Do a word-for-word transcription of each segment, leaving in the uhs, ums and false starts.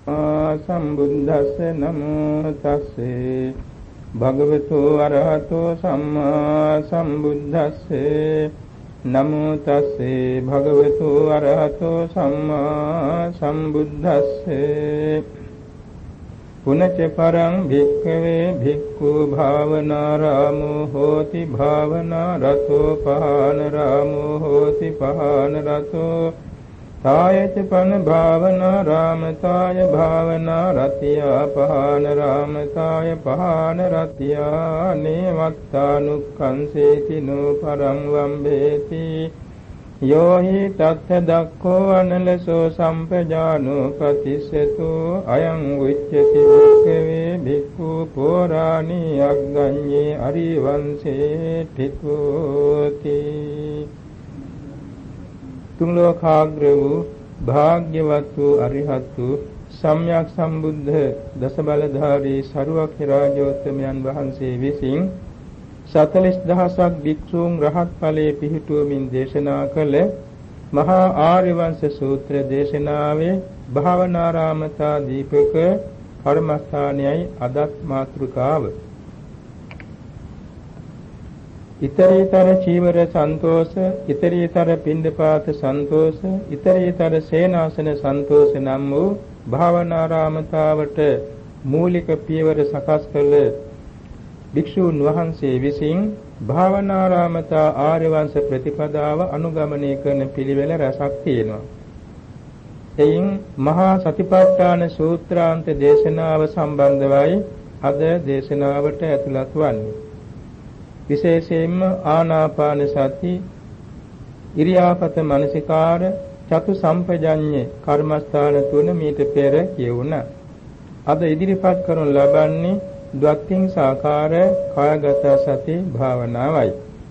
සම්බුද්දස්ස නමෝ තස්සේ භගවතු අරහතෝ සම්මා සම්බුද්දස්සේ නමෝ තස්සේ භගවතු අරහතෝ සම්මා සම්බුද්දස්සේ පුනච්ච පරං භික්ඛවේ භික්ඛු භාවනාරාමෝ හෝති භාවනා රතෝ පහන රාමෝ හෝති පහන රතෝ තායච පන භාවනා රාමතාය භාවනා රතියා පහන රාමතාය පහන රතියා නේවත්තානුක්ඛංසේති නෝ පරං වම්බේති යෝහි තත්ථ දක්ඛෝ අනලසෝ සම්පජානෝ පතිස්සතු අයං උච්චති භික්ඛවේ භික්ඛු පෝරාණී අග්ගඤ්ඤේ අරිවංශේ ඨිතෝති. තුන් ලෝකාග්‍ර වූ භාග්‍යවත් වූ අරිහත් වූ සම්්‍යක් සම්බුද්ධ දස බලධාරී සරුවක්ඛ රාජෝත්තමයන් වහන්සේ විසින් සතලිස් දහසක් භික්ෂූන් රහත් ඵලයේ පිහිටුවමින් දේශනා කළ මහා ආර්යවංශ සූත්‍ර දේශනාවේ භාවනාරාමතා දීපක කර්මස්ථානයයි අදත් මාතෘකාව. ඉතරීතර චීවර සන්තෝෂ, ඉතරීතර පිණ්ඩපාත සන්තෝෂ, ඉතරීතර සේනාසන සන්තෝෂ නම් වූ භාවනාරාමතාවට මූලික පියවර සකස් කළ භික්ෂූන් වහන්සේ විසින් භාවනාරාමතා ආර්යවංශ ප්‍රතිපදාව අනුගමනය කරන පිළිවෙල රසක් තියෙනවා. එයින් මහා සතිපට්ඨාන සූත්‍රාන්ත දේශනාව සම්බන්ධවයි අද දේශනාවට ඇතුළත් වන්නේ. විශේෂයෙන්ම ආනාපාන සති, ඉරියාපත මනසිකාර, චතු සම්පජඤ්ඤ කර්මස්ථාන තුන මීට පෙර කියවුණා. අද ඉදිරිපත් කරනු ලබන්නේ ද්වක්ඛින් සාකාර කායගත සති භාවනාවයි.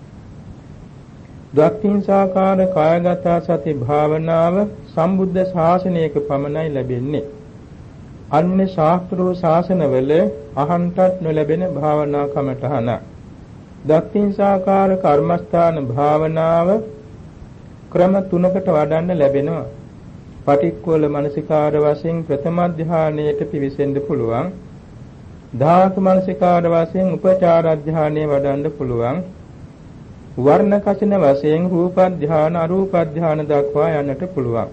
ද්වක්ඛින් සාකාර කායගත සති භාවනාව සම්බුද්ධ ශාසනයක පමණයි ලැබෙන්නේ. අන්‍ය ශාස්ත්‍රෝ ශාසනවල අහන්ටත් නොලැබෙන භාවනා කමඨහන. ද්වක්ඛින් සාකාර කර්මස්ථාන භාවනාව ක්‍රම තුනකට වඩන්න ලැබෙනවා. පටික්කුල මනසිකාර වශයෙන් ප්‍රථම ධානයේට පිවිසෙන්න පුළුවන්. ධාතු මනසිකාර වශයෙන් උපචාර ධානයේ වඩන්න පුළුවන්. වර්ණ කසින වශයෙන් රූප ධාන අරූප ධාන දක්වා යන්නට පුළුවන්.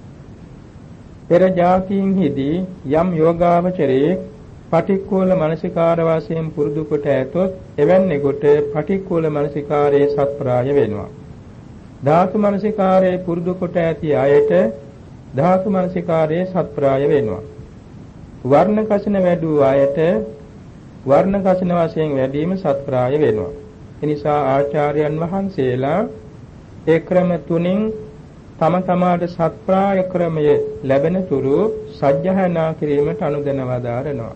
පෙර જાතියින්හිදී යම් යෝගාවචරයේ පටික්කුල මනසිකාර වශයෙන් පුරුදු කොට ඇතොත් එවැන්නෙකුට පටික්කුල මනසිකාරයේ සත්ප්‍රාය වෙනවා. ධාතු මනසිකාරයේ පුරුදු කොට ඇති අයට ධාතු මනසිකාරයේ සත්ප්‍රාය වෙනවා. වර්ණ කසින වැඩි අයට වර්ණ කසින වශයෙන් වැඩිම සත්ප්‍රාය වෙනවා. එනිසා ආචාර්යයන් වහන්සේලා ඒ ක්‍රම තුنين තම තමාට සත්ප්‍රාය ක්‍රමය ලැබෙන තුරු සජ්ජහායනා කිරීමට අනුදැන වදාරනවා.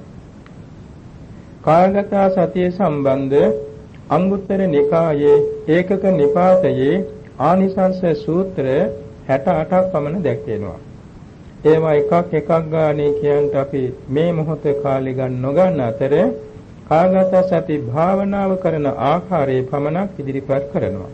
කායගත සතිය සම්බන්ධ අංගුත්තර නිකායේ ඒකක නිපාතයේ ආනිසංස සූත්‍ර හැට අටක් පමණ දැක්වෙනවා. ඒවා එකක් එකක් ගානේ කියන්ට අපි මේ මොහොතේ කාලෙ ගන්න නොගන්න අතර කායගත සති භාවනාව කරන ආකාරයේ පමණක් ඉදිරිපත් කරනවා.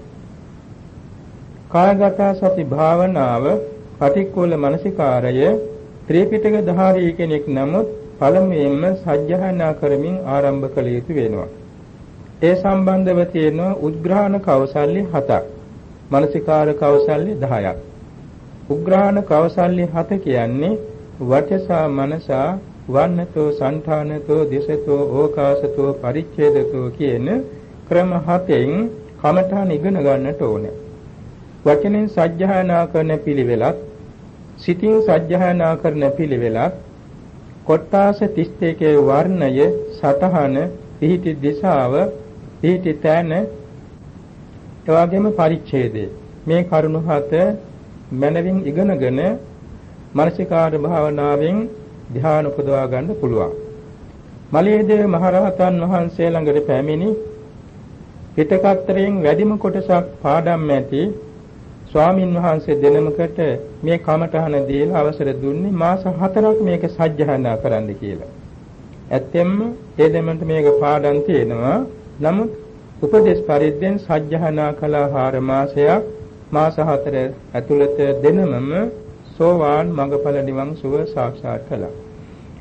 කායගත සති භාවනාව පටික්කුල මනසිකාරය ත්‍රිපිටක ධාරී කෙනෙක් නමුත් පළමුවෙන්ම සජ්ජහායනා කරමින් ආරම්භ කළ යුතු වෙනවා. ඒ සම්බන්ධව තියෙන උද්ග්‍රහණ කෞසල්‍ය හතක්, මනසිකාර කෞසල්‍ය දහයක්. උග්‍රහණ කෞසල්‍ය හත කියන්නේ වචසා මනසා වන්නතෝ සංඨානතෝ දිසතෝ ඕකාසතෝ පරිච්ඡේදතෝ කියන ක්‍රම හතෙන් කමඨාන ඉගෙන ගන්නට ඕනේ. වචනෙන් සජ්ජහායනා කරන පිළිවෙලක්, සිතින් සජ්ජහායනා කරන පිළිවෙලක්, කොට්ටාස තිස් දෙකේ වර්ණය, සතහන, පිහිටි දිශාව, පිහිටි තැන, එවාගෙම පරිච්ඡේදය. මේ කරුණු හත මනවින් ඉගෙනගෙන මානසිකාර භාවනාවෙන් ධ්‍යාන උපදවා ගන්න පුළුවන්. මලියදේව මහරහතන් වහන්සේ ළඟට පැමිණි පිටකතරයෙන් වැඩිම කොටසක් පාඩම් ඇති ස්වාමින් වහන්සේ දෙනමකට මේ කමඨහන දීලා අවසර දුන්නේ මාස හතරක් මේක සජ්ජහායනා කරන්න කියලා. ඇත්තෙන්ම ඒ දෙමන්ට මේක පාඩම් තියෙනවා. නමුත් උපදේශ පරිද්දෙන් සජ්ජහායනා කළා හාර මාසයක් මාස හතර ඇතුළත දෙනමම සෝවාන් මඟඵල නිවන් සුව සාක්ෂාත් කළා.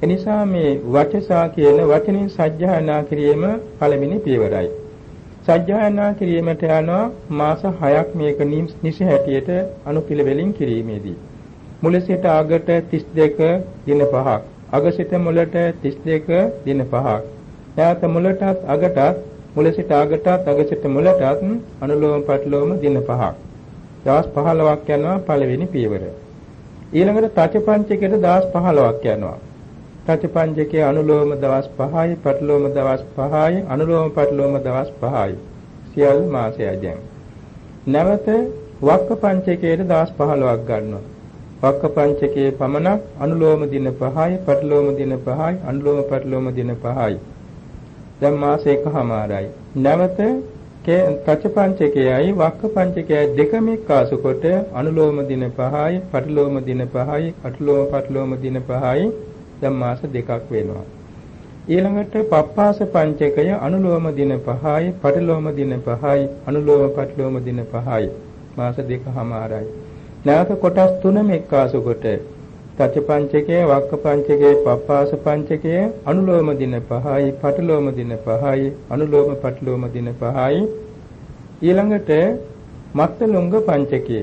එනිසා මේ වචසා කියන වචනෙන් සජ්ජායනා කිරීම පළවෙනි පියවරයි. සජ්ජායනා කිරීමට යනවා මාස හයක් මේක නිසි හැටියට අනුපිළිවෙලින් කිරීමේදී. මුල සිට අගට තිස් දෙක දින පහක්, අග සිට මුලට තිස් දෙක දින පහක්. යාත මුලටත් අගටත්, මුල සිට අගටත් අග සිට මුලටත් අනුලෝම පටිලෝම දින පහක්. දවස් පහළොවක් යනවා පළවෙනි පියවර. ඊළඟට තච පංචකයට දවස් පහළොවක් යනවා. තච පංචකයේ අනුලෝම දවස් පහයි, පටිලෝම දවස් පහයි, අනුලෝම පටිලෝම දවස් පහයි. සියලු මාසයයි දැන්. නැවත වක්ක පංචකයේ දවස් පහළොවක් ගන්නවා. වක්ක පංචකයේ පමණක් අනුලෝම දින පහයි, පටිලෝම දින පහයි, අනුලෝම පටිලෝම දින පහයි. දැන් මාස එකමාරයි. නැවත තච පංචකයයි වක්ක පංචකයයි දෙකම එක්කාසු කොට අනුලෝම දින පහයි, පටිලෝම දින පහයි, අනුලෝම පටිලෝම දින පහයි. දැන් මාස දෙකක් වෙනවා. ඊළඟට පප්පාස පංචකය අනුලෝම දින පහයි, පටිලෝම දින පහයි, අනුලෝම පටිලෝම දින පහයි. මාස දෙකමාරයි. නැවත කොටස් තුනම එක්කාසු කොට තච පංචකය, වක්ක පංචකය, පප්පාස පංචකය අනුලෝම දින පහයි, පටිලෝම දින පහයි, අනුලෝම පටිලෝම දින පහයි. ඊළඟට මත්තලොංග පංචකය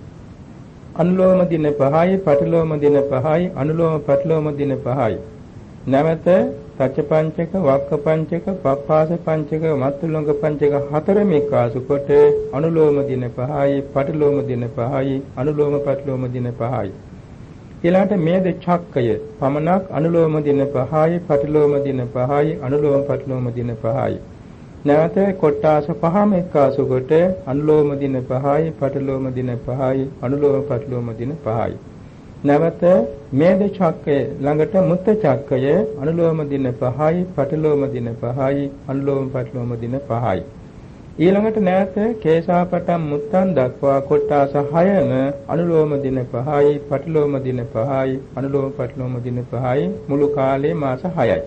අනුලෝම දින පහයි, පටිලෝම දින පහයි, අනුලෝම පටිලෝම දින පහයි. නැවත තච පංචක, වක්ක පංචක, පප්පාස පංචක, මත්තලොංග පංචක හතරම එක්කාසු කොට අනුලෝම දින පහයි, පටිලෝම දින පහයි, අනුලෝම පටිලෝම දින පහයි. ඊළඟට මේද චක්කය පමණක් අනුලෝම දින පහයි, පටිලෝම දින පහයි, අනුලෝම පටිලෝම දින පහයි. නැවත කොට්ටාස පහම එක්කාසු කොට අනුලෝම දින පහයි, පටිලෝම දින පහයි, අනුලෝම පටිලෝම දින පහයි. නැවත මේද චක්කය ළඟට මුත්ත චක්කය අනුලෝම දින පහයි, පටිලෝම දින පහයි, අනුලෝම පටිලෝම දින පහයි. ඊළඟට නැවත කේශාපටම් මුත්තන් දක්වා කොට්ටාස හයම අනුලෝම දින පහයි, පටිලෝම දින පහයි, අනුලෝම පටිලෝම දින පහයි. මුළු කාලේ මාස හයයි.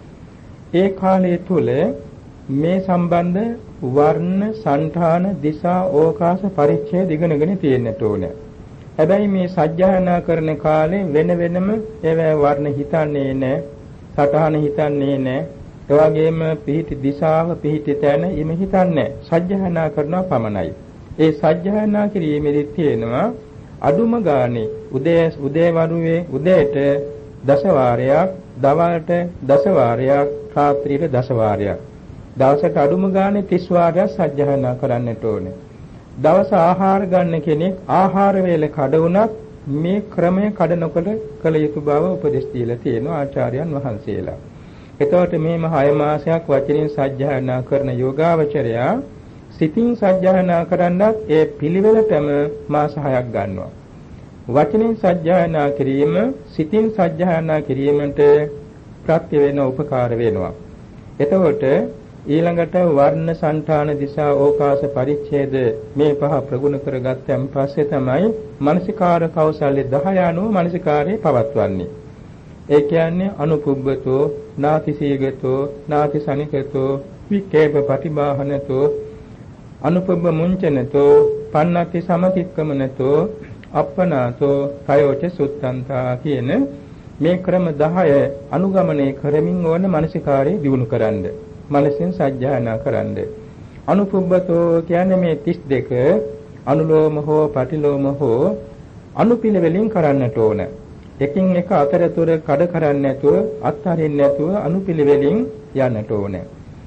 ඒ කාලය තුල මේ සම්බන්ධ වර්ණ, සංඨාන, දිසා, ඕකාස පරිච්ඡේද ඉගෙනගෙන තියෙන්නට ඕනේ. හැබැයි මේ සජ්ජායනා කරන කාලේ වෙන වෙනම ඒවා වර්ණ හිතන්නේ නැහැ, සටහන හිතන්නේ නැහැ. ඒ වගේම පිහිටි දිශාව, පිහිටි තැන ඉම හිතන්නේ සජ්ජායනා කරනවා පමණයි. ඒ සජ්ජායනා කිරීමේදී තියෙනවා අදුම ගානේ උදේ උදේ වරුවේ උදේට දස වාරයක්, දවල්ට දස වාරයක්, රාත්‍රියට දස වාරයක්. දවසට අඩුම ගානේ තිස් වාරයක් සජ්ජායනා කරන්නට ඕනේ. දවස ආහාර ගන්න කෙනෙක් ආහාර වේල කඩ වුණත් මේ ක්‍රමය කඩ නොකළ කළ යුතු බව උපදෙස් දීලා තියෙනවා ආචාර්යයන් වහන්සේලා. එතකොට මේම හය මාසයක් වචනින් සජ්ජායනා කරන යෝගාවචරයා සිතින් සජ්ජායනා කරන්නත් ඒ පිළිවෙලටම මාස හයක් ගන්නවා. වචනින් සජ්ජායනා කිරීම සිතින් සජ්ජායනා කිරීමට ප්‍රත්‍ය වෙන උපකාර වෙනවා. එතකොට ඊළඟට වර්ණ, සංඨාන, දිසා, ඕකාස පරිච්ඡේද මේ පහ ප්‍රගුණ කරගත්තන් පස්සේ තමයි මානසිකාර කෞශල්‍ය දහය අනුව මානසිකාරේ පවත්වන්නේ. ඒ කියන්නේ අනුපුබ්බතෝ, නාතිසීගතෝ, නාතිසනිකතෝ, විකේප පටිභාහනතෝ, අනුපුබ්බ මුංචනතෝ, පන්නති සමතික්කමනතෝ, අප්පනාතෝ, කයෝච සුත්තන්තා කියන මේ ක්‍රම දහය අනුගමනය කරමින් ඕන මානසිකාරේ දියුණු කරන්න. මනසින් සජ්ජායනා කරන්න. අනුපුබ්බතෝ කියන්නේ මේ තිස් දෙක අනුලෝම හෝ පටිලෝම හෝ අනුපිළිවෙලින් කරන්නට ඕන. එකින් එක අතරතුර කඩ කරන්නේ නැතුව, අත්හරින්න නැතුව අනුපිළිවෙලින් යන්නට ඕන.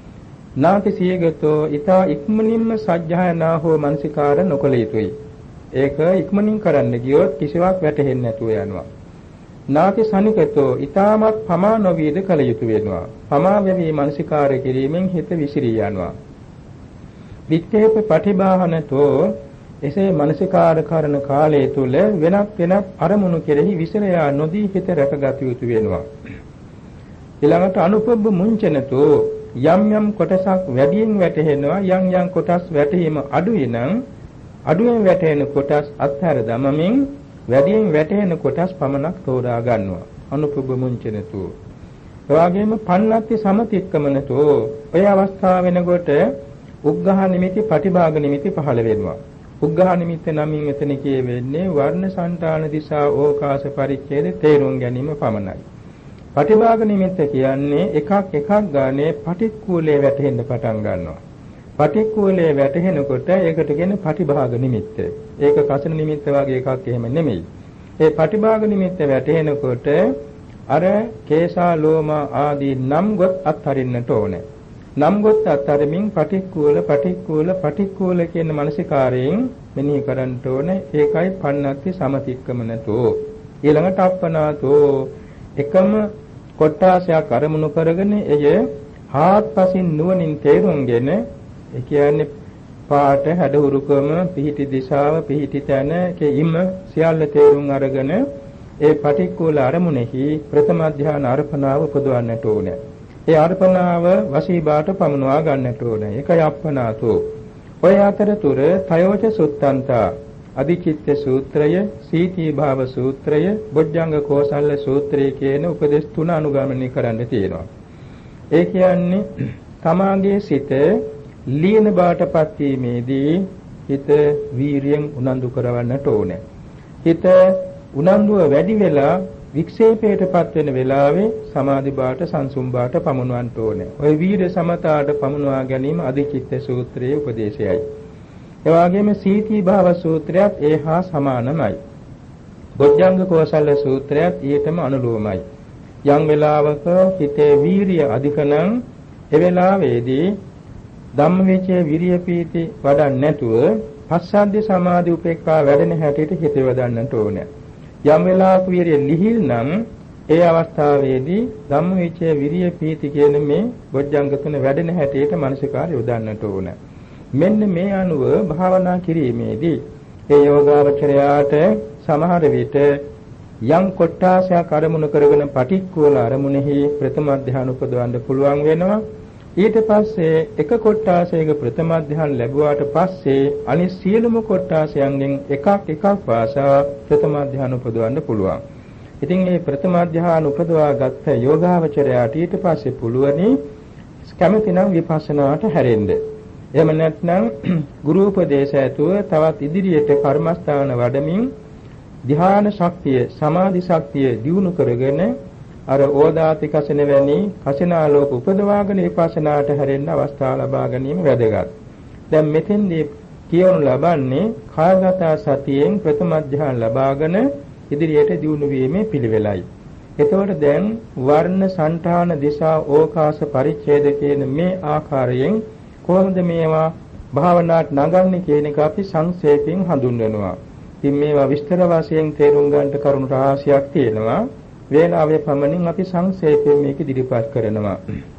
නාති සියගතෝ ඊතා ඉක්මනින්ම සජ්ජායනා හෝ මනසිකාර නොකළ යුතුයි. ඒක ඉක්මනින් කරන්න ගියොත් කිසිවක් වැටහෙන්නේ නැතුව යනවා. නාති සනිකතෝ ඊ타මත් පමා නොවීද කළ යුතු වෙනවා. පමා වෙවි මනසිකාර කිරීමෙන් හිත විසිරී යනවා. වික්කේප පටිභාහනතෝ එසේ මනසිකාර කරන කාලය තුල වෙනත් වෙනත් අරමුණු කෙරෙහි විසිර යා නොදී හිත රැකගත යුතු වෙනවා. ඊළඟට අනුපබ්බ මුංචනතෝ යම් යම් කොටසක් වැඩියෙන් වැටහෙනවා, යම් යම් කොටස් වැටීම අඩුයි නම් අඩුවෙන් වැටෙන කොටස් අත්හැර දමමින් වැඩියෙන් වැටෙන කොටස් පමණක් තෝරා ගන්නවා. අනුපුබ්බ මුංචනතෝ. එවාගෙම පන්නත්ති සමතික්කමනතෝ ඔය අවස්ථාව වෙනකොට උග්ඝහ නිමිති, පටිභාග නිමිති පහළ වෙනවා. උග්ඝහ නිමිත්ත නමින් එතන කියවෙන්නේ වර්ණ, සංඨාන, දිසා, ඕකාස පරිච්ඡේද තේරුම් ගැනීම පමණයි. පටිභාග නිමිත්ත කියන්නේ එකක් එකක් ගානේ පටික්කුලේ වැටෙන්න පටන් ගන්නවා. පටික්කුලේ වැටෙනකොට ඒකට කියන්නේ පටිභාග නිමිත්ත. ඒක කසන නිමිත්ත වගේ එකක් එහෙම නෙමෙයි. ඒ පටිභාග නිමිත්ත වැටෙනකොට අර කේසා ලෝම ආදී නම් ගොත් අත්හරින්නට ඕනේ. නම් ගොත් අත්හරින්මින් පටික්කුල පටික්කුල පටික්කුල කියන මානසිකාරයෙන් මෙනෙහි කරන්න ඕනේ. ඒකයි පන්නත්ති සමතික්කමනතෝ. ඊළඟට අප්පනාතෝ එකම කොට්ටාසයක් අරමුණු කරගෙන එය හාත්පසින් නුවණින් තේරුම්ගෙන ඒ කියන්නේ පාට හැඩහුරුකම පිහිටි දිශාව පිහිටි තැන කෙයිම සියල්ල තේරුම් අරගෙන ඒ පටික්කුල අරමුණෙහි ප්‍රථම ධ්‍යාන අර්පණාව උපදවන්නට ඕනේ. ඒ අර්පණාව වශීභාට පමුණවා ගන්නට ඕනේ. ඒකයි අප්පනාතෝ. ඔය අතරතුර තයෝච සුත්තන්තා අධිචිත්ත සූත්‍රය, සීතී භාව සූත්‍රය, බොජ්ජංග කෝසල්ල සූත්‍රය කියන උපදේශ තුන අනුගමනය කරන්න තියෙනවා. ඒ කියන්නේ තමාගේ සිත ලීන බාටපත් වීමේදී හිත වීරියෙන් උනන්දු කරවන්නට ඕනේ. හිත උනන්දුව වැඩි වෙලා වික්ෂේපයටපත් වෙන වෙලාවේ සමාධි බාට සංසුම් බාට පමුණවන්න ඕනේ. ඔය වීර සමතාට පමුණවා ගැනීම අධිචිත්ත සූත්‍රයේ උපදේශයයි. ඒ වගේම සීතී භාව සූත්‍රයත් ඒ හා සමානමයි. බොජ්ජංග කෝසල සූත්‍රයත් ඊටම අනුලෝමයි. යම් වෙලාවක හිතේ වීරිය අධිකනම් ඒ වෙලාවේදී ධම්මවිචේ විරිය පීති වඩන්නේ නැතුව පස්සද්ධි සමාධි උපේක්ඛා වැඩෙන හැටියට හිත යොදන්නට ඕනේ. යම් වෙලාවක විරිය ලිහිල් නම් ඒ අවස්ථාවේදී ධම්මවිචේ විරිය පීති කියන මේ බොජ්ජංග තුන වැඩෙන හැටියට මානසිකාරය යොදන්නට ඕනේ. මෙන්න මේ අනුව භාවනා කිරීමේදී ඒ යෝගාවචරයාට සමහර විට යම් කොට්ටාසයක් අරමුණු කරගෙන පටික්කුල අරමුණෙහි ප්‍රථම ධ්‍යාන උපදවන්න පුළුවන් වෙනවා. ඊට පස්සේ එක කොට්ටාසයක ප්‍රථම ධ්‍යාන ලැබුවාට පස්සේ අනිත් සියලුම කොට්ටාසයන්ගෙන් එකක් එකක් වාසා ප්‍රථම ධ්‍යාන උපදවන්න පුළුවන්. ඉතින් මේ ප්‍රථම ධ්‍යාන උපදවා ගත්ත යෝගාවචරයාට ඊට පස්සේ පුළුවනි කැමතිනම් විපස්සනාට හැරෙන්න. එහෙම නැත්නම් ගුරු උපදේශ ඇතුව තවත් ඉදිරියට කර්මස්ථාන වඩමින් ධ්‍යාන ශක්තිය සමාධි ශක්තිය දියුණු කරගෙන අර ඕදාති කසින වැනි කසිනාලෝක උපදවාගෙන විපස්සනාට හැරෙන්න අවස්ථාව ලබා ගැනීම වැදගත්. දැන් මෙතෙන්දී කියවනු ලබන්නේ කායගත සතියෙන් ප්‍රථම ධ්‍යාන ලබාගෙන ඉදිරියට දියුණු වීමේ පිළිවෙලයි. එතකොට දැන් වර්ණ සංඨාන දිශා ඕකාස පරිච්ඡේද කියන මේ ආකාරයෙන් කොහොමද මේවා භාවනාවට නගන්නේ කියන එක අපි සංක්ෂේපයෙන් හඳුන්වනවා. ඉතින් මේවා විස්තර වශයෙන් තේරුම් ගන්නට කරුණු රාශියක් තියෙනවා. වේලාවේ පමණින් අපි සංක්ෂේපයෙන් මේක ඉදිරිපත් කරනවා.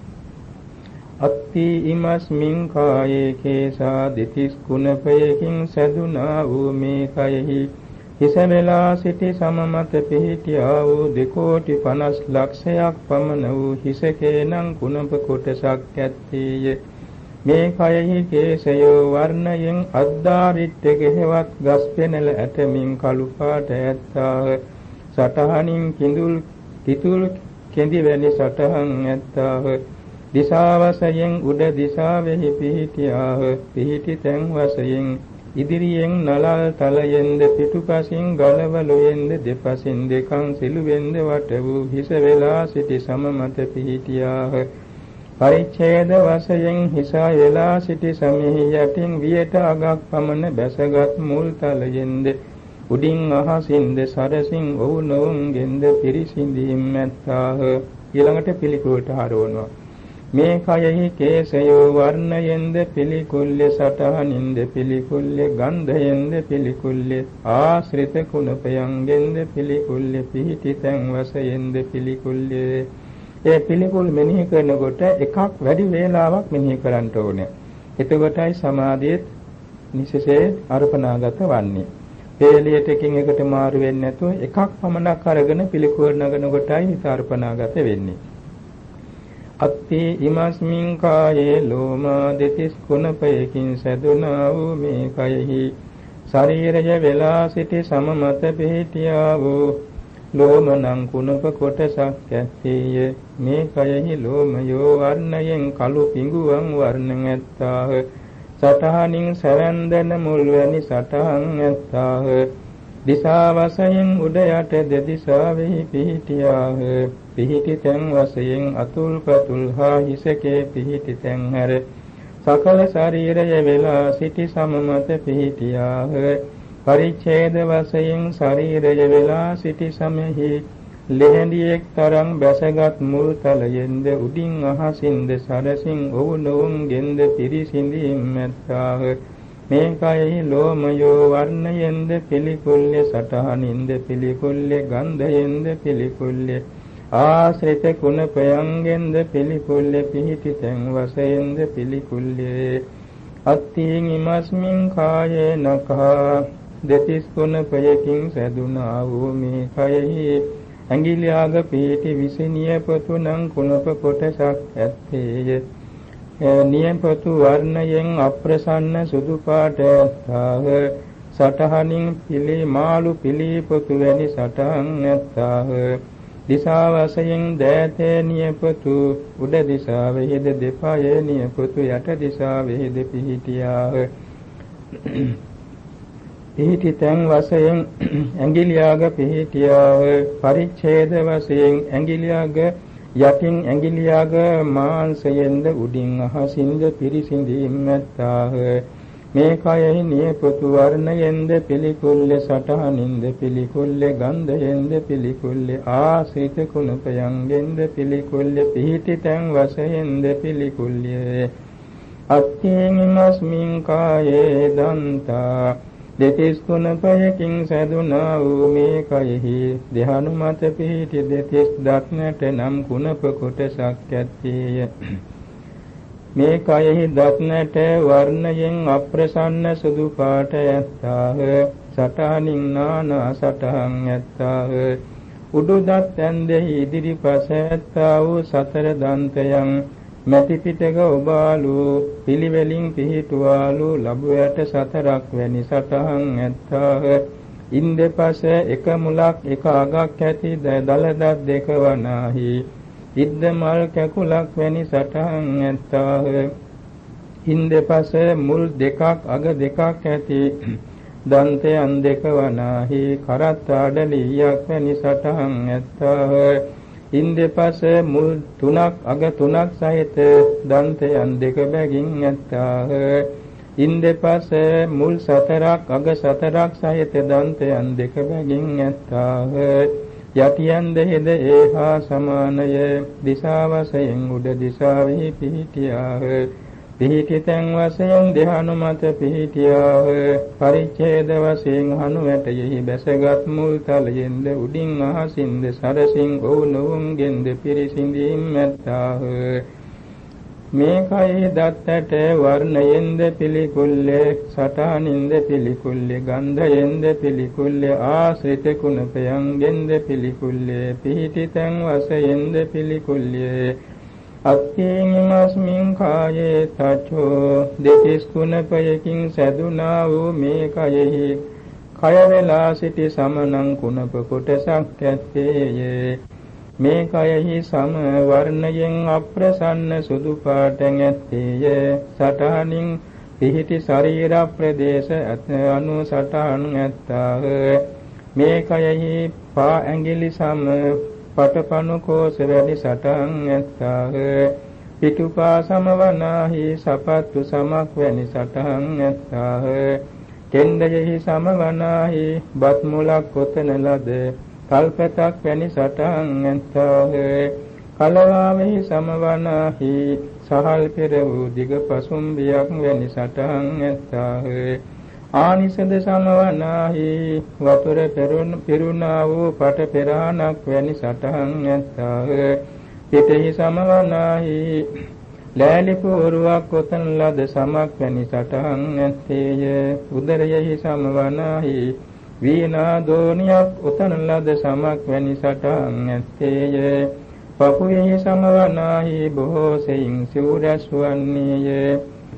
අත්ති ඉමස්මින් කායේ කේසා දිතිස් කුණපයකින් සදුනා වූ මේ කයෙහි හිස වෙලා සිටි සමමත පිහිටියා වූ දෙකෝටි පනස් ලක්ෂයක් පමණ වූ හිසකේනම් කුණප කොටසක් ඇත්තේය. මේ කයෙහි කේසයෝ වර්ණයෙන් අද්දාරිට්ඨ ගෙහෙවත් ගස් පෙනල ඇතමින් කළු පාට ඇත්තාහ. සටහනින් කිඳුල් කිතුල් කෙඳි වැනි සටහන් ඇත්තාහ. දිසා වශයෙන් උඩ දිසාවෙහි පිහිටියාහ. පිහිටි තැන් වශයෙන් ඉදිරියෙන් නලල් තලයෙන්ද පිටුපසින් ගලවලුයෙන්ද දෙපසින් දෙකන් සිළුවෙන්ද වට වූ හිස වෙලා සිටි සමමත පිහිටියාහ. පරිච්ඡේද වශයෙන් හිසා වෙලා සිටි සමෙහි යටින් වියට අගක් පමණ බැසගත් මුල් තලයෙන්ද උඩින් අහසින්ද සරසින් ඔවුනොවුන්ගෙන්ද පිරිසිඳීම් ඇත්තාහ. ඊළඟට පිළිකුලට හරවනවා. මේ කයෙහි කේසයෝ වර්ණයෙන්ද පිළිකුල්ලේ සටහනින්ද පිළිකුල්ලේ ගන්ධයෙන්ද පිළිකුල්ලේ ආශ්‍රිත කුණපයන්ගෙන්ද පිළිකුල්ලේ පිහිටි තැන් වශයෙන්ද පිළිකුල්ලේ. ඒ පිළිකුල් මෙනෙහි කරනකොට එකක් වැඩි වේලාවක් මෙනෙහි කරන්න ඕනේ. එතකොටයි සමාධියත් නිසසේ අර්පණාගත වන්නේ. වේලියට එකින් එකට මාරු වෙන්නේ නැතුව එකක් පමණක් අරගෙන පිළිකුල් නගන කොටයි හිත අර්පණාගත වෙන්නේ. අත්ති ඉමස්මින් කායේ ලෝමා දෙතිස් කුණපයකින් සැදුනා වූ මේ කයෙහි ශරීරය වෙලා සිටි සමමත පිහිටියා වූ ලෝමනං කුණප කොටසක් ඇත්තේය. මේ කයෙහි ලෝමයෝ වර්ණයෙන් කළු පිඟුවන් වර්ණ ඇත්තාහ. සටහනින් සැවැන්දන මුල් වැනි සටහන් ඇත්තාහ. දිසා වශයෙන් උඩ යට දෙදිසාවෙහි පිහිටියාහ. පිහිටි තැන් වශයෙන් අතුල් පතුල් හා හිසකේ පිහිටි තැන් හැර සකල ශරීරය වෙලා සිටි සමමත පිහිටියාහ. පරිච්ඡේද වශයෙන් ශරීරය වෙලා සිටි සමෙහි ලෙහෙඬියෙක් තරම් බැසගත් මුල් තලයෙන්ද උඩින් අහසින්ද සරසින් ඔවුනොවුන්ගෙන්ද පිරිසිඳීම් මැත්තාහ. මේ කයෙහි ලෝමයෝ වර්ණයෙන්ද පිළිකුල්ය සටහනින්ද පිළිකුල්ය ගන්ධයෙන්ද පිළිකුල්ය ආශ්‍රිත කුණපයන්ගෙන්ද පිළිකුල්ය පිහිටි තැන් වශයෙන්ද පිළිකුල්ය. අත්ථීන් ඉමස්මින් කායේ නඛා දෙතිස් කුණපයකින් සැදුනා වූ මේ කයෙහි ඇඟිලි ආග පිහිටි විසිනියපතු නම් කුණප කොටසක් ඇත්තේය. නියපතු වර්ණයෙන් අප්‍රසන්න සුදු පාට ඇත්තාහ. සටහනින් පිළි මාළු පිළිපොතු වැනි සටහන් ඇත්තාහ. දිසා වශයෙන් දෑතේ නියපතු උඩ දිසාවෙහිද දෙපය නියපතු යට දිසාවෙහිද පිහිටියාහ. පිහිටි තැන් වශයෙන් ඇඟිලියාග පිහිටියාහ. පරිච්ඡේද වශයෙන් ඇඟිලියාග යටින් ඇඟිලියාග මාංශයෙන්ද උඩින් අහසින්ද පිරිසිඳීම් ඇත්තාහ. මේ කයෙහි නියපොතු වර්ණයෙන්ද පිළිකුල්ල සටහනින්ද පිළිකුල්ල ගන්ධයෙන්ද පිළිකුල්ල ආශ්‍රිත කුණපයන්ගෙන්ද පිළිකුල්ල පිහිටි තැන් වශයෙන්ද පිළිකුල්ය. අත්ථීන් ඉමස්මින් කායේ දන්තා දෙතිස් කුණපයකින් සැදුනා වූ මේ කයෙහි දෙහණු මත පිහිටි දෙතිස් දත් නැට නම් කුණප කොටසක් ඇත්තේය. මේ කයෙහි දත් නැට වර්ණයෙන් අප්‍රසන්න සුදු පාට ඇත්තාහ. සටහනින් නානා සටහන් ඇත්තාහ. උඩු දත් ඇන්දෙහි ඉදිරිපස ඇත්තා වූ සතර දන්තයන් මැටි පිටක ඔබාලු පිළිවෙලින් පිහිටුවාලු ලැබු යට සතරක් වැනි සටහන් ඇත්තාහ. ඉන් දෙපස එක මුලක් එක අගක් ඇති දලදත් දෙක වනාහි ඉද්ද මල් කැකුලක් වැනි සටහන් ඇත්තාහ. ඉන් දෙපස මුල් දෙකක් අග දෙකක් ඇති දන්තයන් දෙක වනාහි කරත් ආඩලියක් වැනි සටහන් ඇත්තාහ. ඉන් දෙපස මුල් තුනක් අග තුනක් සහිත දන්තයන් දෙක බැගින් ඇත්තාහ. ඉන් දෙපස මුල් සතරක් අග සතරක් සහිත දන්තයන් දෙක බැගින් ඇත්තාහ. යටියන් දෙහිද ඒහා සමානය දිසා වශයෙන් උඩ දිසාවෙහි පිහිටියාහ. පිහිටි තැන් වශයෙන් දෙහණු මත පිහිටියාහ. පරිච්ඡේද වශයෙන් හණු වැටයෙහි බැසගත් මුල් තලයෙන්ද උඩින් අහසින්ද සරසින් ඔවුනොවුන්ගෙන්ද පිරිසිඳීම් ඇත්තාහ. මේ කයෙහි දත් ඇට වර්ණයෙන්ද පිළිකුල්ය සටහනින්ද පිළිකුල්ය ගන්ධයෙන්ද පිළිකුල්ය ආශ්‍රිත කුණපයන්ගෙන්ද පිළිකුල්ය පිහිටි තැන් වශයෙන්ද පිළිකුල්ය. අත්ථීන් ඉමස්මින් කායේ තචෝ දෙතිස් කුණපයකින් සැදුනා වූ මේ කයෙහි කය වෙලා සිටි සමනං කුණප කොටසක් ඇත්තේය. මේ කයෙහි සම වර්ණයෙන් අප්‍රසන්න සුදු පාටෙන් ඇත්තේය. සටහනින් පිහිටි ශරීර ප්‍රදේශ අනු සටහන් ඇත්තාහ. මේ කයෙහි පා ඇඟිලි සම පටපණු කෝස වැඩි සටහන් ඇත්තාහ. පිටුපා සමවනාහි සපත්තු සමක් වැනි සටහන් ඇත්තාහ. කෙන්දයෙහි සමවනාහි බත් මුලක් කොතන ලද කල්පතක් වැනි සටහන් ඇත්තාහ. කලවාවෙහි සමවනාහි සහල් පෙර වූ දිග පසුම්බියක් වැනි සටහන් ඇත්තාහ. ආනිසද සමවනාහි වතුර පිරුණා වූ පට පෙරහනක් වැනි සටහන් ඇත්තාහ. පිටෙහි සමවනාහි ලෑලි පුවරුවක් කොතන ලද සමක් වැනි සටහන් ඇත්තේය. උදරයෙහි සමවනාහි වීණා දෝනියක් උතන ලද සමක් වැනි සටහන් ඇත්තේය. පපුවෙහි සමවනාහි බොහෝ සෙයින් සිවුරැස් වන්නේය.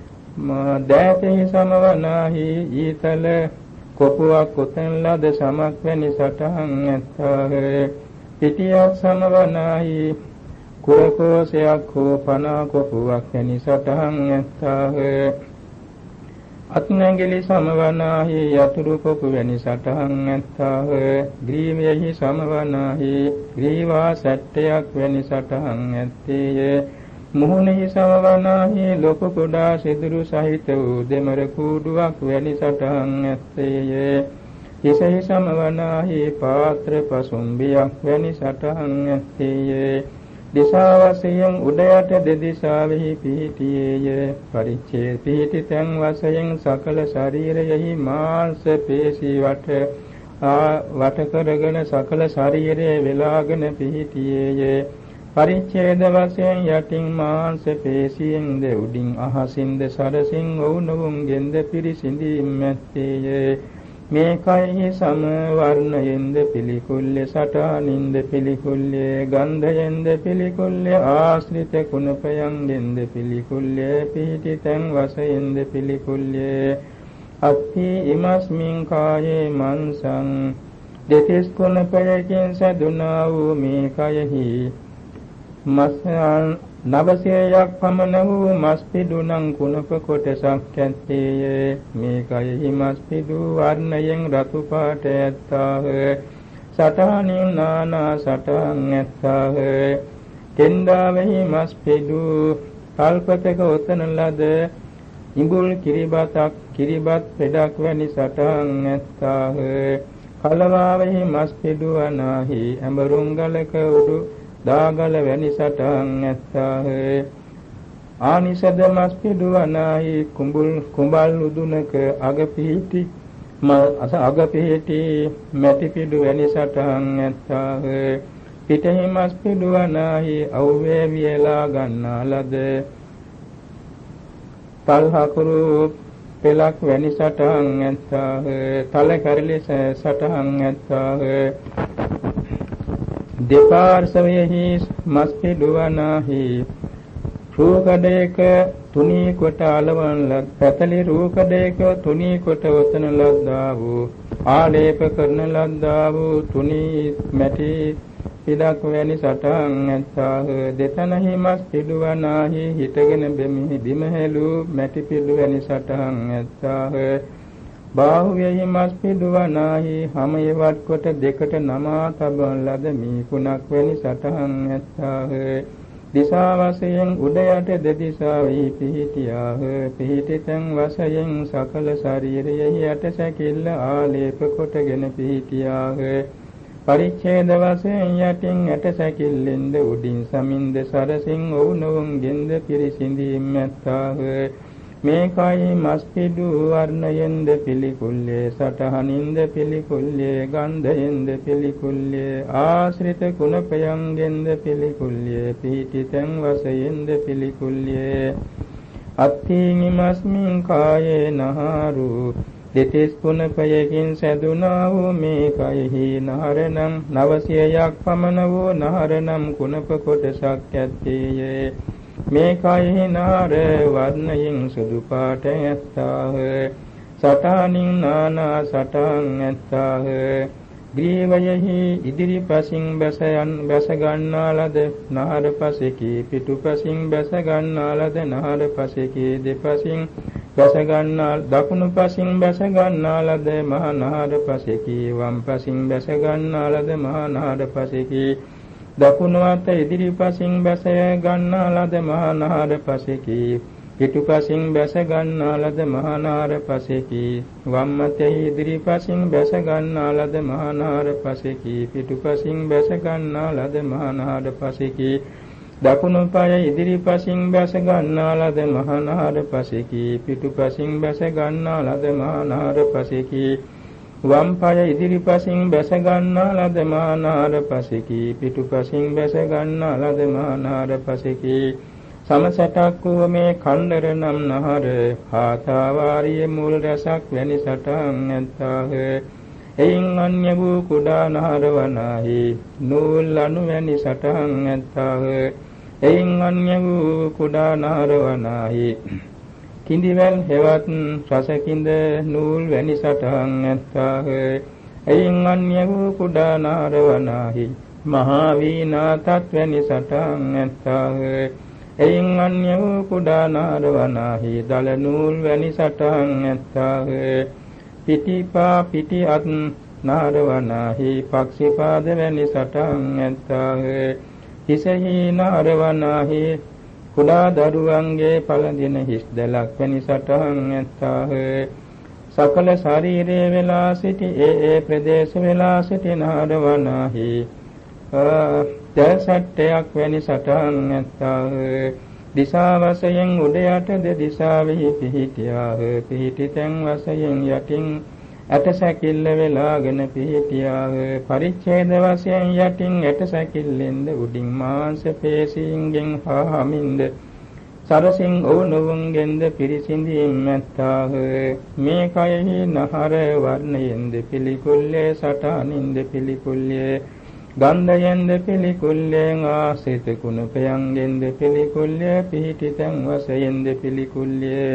දෑතෙහි සමවනාහි ඊතල කොපුවක් උතන ලද සමක් වැනි සටහන් ඇත්තාහ. පිටියක් සමවනාහි කුරකෝසයක් හෝ පනා කොපුවක් වැනි සටහන් ඇත්තාහ. අත්නැගිලි සමවනාහි යතුරු පොකු වැනි සටහන් ඇත්තාහ. ග්‍රීවයෙහි සමවනාහි ග්‍රීවා සැට්ටයක් වැනි සටහන් ඇත්තේය. මුහුණෙහි සමවනාහි ලොකු කුඩා සිදුරු සහිත වූ දෙමර කූඩුවක් වැනි සටහන් ඇත්තේය. හිසෙහි සමවනාහි පාත්‍ර පසුම්බියක් වැනි සටහන් ඇත්තේය. දිසා වශයෙන් උඩයට දෙදිසාවෙහි පිහිටියේය. පරිච්ඡේද පිහිටි තැන් වශයෙන් සකල ශරීරයෙහි මාංශ පේශී වට වට කරගෙන සකල ශරීරයේ වෙලාගෙන පිහිටියේය. පරිච්ඡේද වශයෙන් යටින් මාංශ පේශීන්ද උඩින් අහසින්ද සරසින් ඔවුනොවුන්ගෙන්ද පිරිසිඳීම් ඇත්තේය. මේ කයෙහි සම වර්ණයෙන්ද පිළිකුල්ය සටහනින්ද පිළිකුල්ය ගන්ධයෙන්ද පිළිකුල්ය ආශ්‍රිත කුණපයන්ගෙන්ද පිළිකුල්ය පිහිටි තැන් වශයෙන්ද පිළිකුල්ය. අත්ථි ඉමස්මින් කායේ මන්සං දෙතිස් කුණපයකින් සැදුනා වූ මේ කයෙහි මස්යන් නවසේයක් පමණ වූ මස්පිඩුනම් කුණප කොටසක් ඇත්තේය. මේ කයෙහි මස්පිඩු වර්ණයෙන් රතු පාට ඇත්තාහ. සටහනින් නානා සටහන් ඇත්තාහ. කෙන්දාවෙහි මස්පිඩු කල්පතක ඔතන ලද ඉඹුල් කිරිබතක් කිරිබත් පෙඩක් වැනි සටහන් ඇත්තාහ. කලවාවෙහි මස්පිඩු අනාහි ඇඹරුම් ගලක උඩු දාගල වැනි සටහන් ඇත්තාහ. ආනිසද මස්පිඩු අනාහි කුඹුල් කුඹල් උදුනක අග පිහිටි අස අග පිහිටි මැටි පිඩු වැනි සටහන් ඇත්තාහ. පිටෙහි මස්පිඩු අනාහි අව්වේ වියලා ගන්නා ලද තල් හකුරු පෙලක් වැනි සටහන් ඇත්තාහ. තල කැරලි සටහන් ඇත්තාහ. දෙපාර්ශවයෙහි මස්පිඩු අනාහි රූකඩයක තුනී කොට අලවන ලද පැතලි රූකඩයක තුනී කොට ඔතන ලද්දා වූ ආලේප කරන ලද්දා වූ තුනී මැටි පිටක් වැනි සටහන් ඇත්තාහ. දෙතනහි මස්පිඩු අනාහි හිටගෙන බෙමි බිමහැලු මැටි පිඩු වැනි සටහන් ඇත්තාහ. බාහුවයෙහි මස්පිඩු අනාහි හමයේ වත් කොට දෙකට නමා තබන ලද මීකුණක් වැනි සටහන් ඇත්තාහ. දිසා වශයෙන් උඩ යට දෙදිසාවෙහි පිහිටියාහ. පිහිටි තැන් වශයෙන් සකල ශරීරයෙහි යට සැකිල්ල ආලේප කොටගෙන පිහිටියාහ. පරිච්ඡේද වශයෙන් යටින් යට සැකිල්ලෙන්ද උඩින් සමින්ද සරසින් ඔවුනොවුන්ගෙන්ද පිරිසිඳීම් ඇත්තාහ. මේ කයි මස්පිඩු වර්ණයෙන්ද පිළිකුල්ය සටහනින්ද පිළිකුල්ය ගන්ධයෙන්ද පිළිකුල්ය ආශ්‍රිත කුණපයන්ගෙන්ද පිළිකුල්ය පිහිටි තැන් වශයෙන්ද පිළිකුල්ය. අත්ථීනි මස්මින් කායේ නහාරු දෙතිස් කුණපයකින් සැදුනා වූ මේ කයෙහි නහරනම් නවසියයක් පමණ වූ නහරනම් කුණප කොටසක් ඇත්තේය. මේ කයෙහි නාර වර්ණයෙන් සුදු පාට ඇත්තාහ. සටහනින් නානා සටහන් ඇත්තාහ. ග්‍රීවයෙහි ඉදිරිපසින් බැස යන් බැස ගන්නා ලද නාර පසෙකි පිටුපසින් බැස ගන්නා ලද නාර පසෙකි දෙපසින් බැස ගන්නා දකුණු පසින් බැස ගන්නා ලද මහ නාර පසෙකි වම් පසින් බැස ගන්නා ලද මහ නාර පසෙකි දකුණු අත ඉදිරිපසින් බැස ගන්නා ලද මහ නාර පසෙකි පිටුපසින් බැස ගන්නා ලද මහ නාර පසෙකි වම් අත ඉදිරිපසින් බැස ගන්නා ලද මහ නාර පසෙකි පිටුපසින් බැස ගන්නා ලද මහ නාර පසෙකි දකුණු පාය ඉදිරිපසින් බැස ගන්නා ලද මහ නාර පසෙකි පිටුපසින් බැස ගන්නා ලද මහ නාර පසෙකි වම් පාය ඉදිරිපසින් බැස ගන්නා ලද මහ නාර පසෙකි පිටුපසින් බැස ගන්නා ලද මහ නාර පසෙකි සමසටක් වූ මේ කණ්ඩර නම් නහර හාතාවාරිය මුල් රසක් වැනි සටහන් ඇත්තාහ. එයින් අන්‍ය වූ කුඩා නහර වනාහි නූල් අණු වැනි සටහන් ඇත්තාහ. එයින් අන්‍ය වූ කුඩා නහර වනාහි කිඳිවැල් හෙවත් රසකින්ද නූල් වැනි සටහන් ඇත්තාහ. එයින් අන්‍ය වූ කුඩා නහර වනාහි මහා වීණා තත් වැනි සටහන් ඇත්තාහ. එයින් අන්‍ය වූ කුඩා නාරවනාහි දල නූල් වැනි සටහන් ඇත්තාහ. පිටිපා පිටි අත් නාරවනාහි පක්ෂිපාද වැනි සටහන් ඇත්තාහ. හිසෙහි නාරවනාහි කුඩා දරුවන්ගේ පළඳින හිස් දැලක් වැනි සටහන් ඇත්තාහ. සකල ශරීරයේ වෙලා සිටි ඒ ඒ ප්‍රදේශ වෙලා සිටි නාරවනාහි දැසට්ටයක් වැනි සටහන් ඇත්තාහ. දිසා වශයෙන් උඩ යට දෙදිසාවෙහි පිහිටියාහ. පිහිටි තැන් වශයෙන් යටින් ඇටසැකිල්ල වෙලාගෙන පිහිටියාහ. පරිච්ඡේද වශයෙන් යටින් ඇටසැකිල්ලෙන්ද උඩින් මාංශ පේශීන්ගෙන් හාමින්ද සරසින් ඕනවුන්ගෙන්ද පිරිසිඳීම් ඇත්තාහ. මේ කයෙහි නහර වර්ණයෙන්ද පිළිකුල්ලේ සටහනින්ද පිළිකුල්ලේ ගන්ධයෙන්ද පිළිකුල්ලෙන් ආසිත කුණපයන්ගෙන්ද පිළිකුල්ලේ පිහිටි තැන් වශයෙන්ද පිළිකුල්ලේ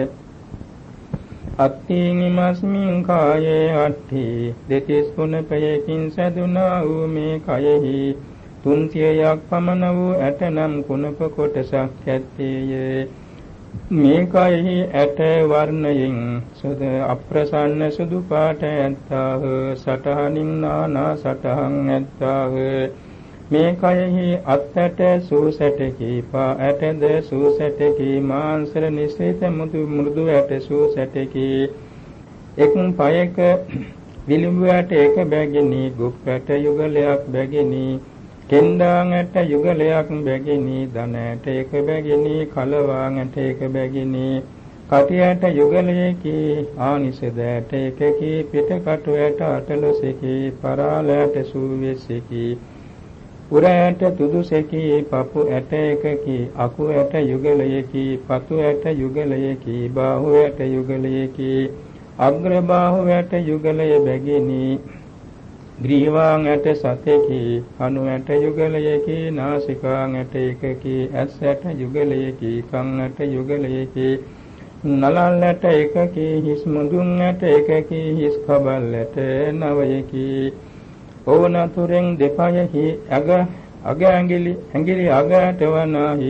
අත්ථීනිමස්මින් කායේ අට්ඨි දෙතිස් කුණපයකින් සැදුනා වූ මේ කයෙහි තුන්සියයක් පමණ වූ ඇතනම් කුණප කොටසක් ඇත්තේය. මේ කයෙහි ඇට වර්ණයෙන් සුද අප්‍රසන්න සුදු පාට ඇත්තාහ. සටහනින් නානා සටහන් ඇත්තාහ. මේ කයෙහි අත්ඇට සූසැටකි පා ඇටද සූසැටකි මාංශර නිශ්චිත මුදු මෘදු ඇට සූසැටකි එක් පයක විලිඹු ඇට එක බැගිනි ගොප් ඇට යුගලයක් බැගිනි කෙන්දාන් ඇට යුගලයක් බැගිනි දන ඇට එක බැගිනි කලවාන් ඇට එක බැගිනි කටි ඇට යුගලයකි ආනිසද ඇට එකකි පිටකටු ඇට අටලොසකි පරාල ඇට සූවිසකි උර ඇට තුදුසකි පපු ඇට එකකි අකු ඇට යුගලයකි පතු ඇට යුගලයකි බාහුව ඇට යුගලයකි අග්‍ර බාහුව ඇට යුගලය බැගිනි ග්‍රීවාං ඇට සතෙකි අනු ඇට යුගලයකි නාසිකාං ඇට එකකි ඇස් ඇට යුගලයකි කන් ඇට යුගලයකි නලල් ඇට එකකි හිස් මුදුන් ඇට එකකි හිස් කබල් ඇට නවයකි ඕනතුරෙන් දෙපයෙහි අග අග ඇඟිලි ඇඟිලි අග ඇට වනාහි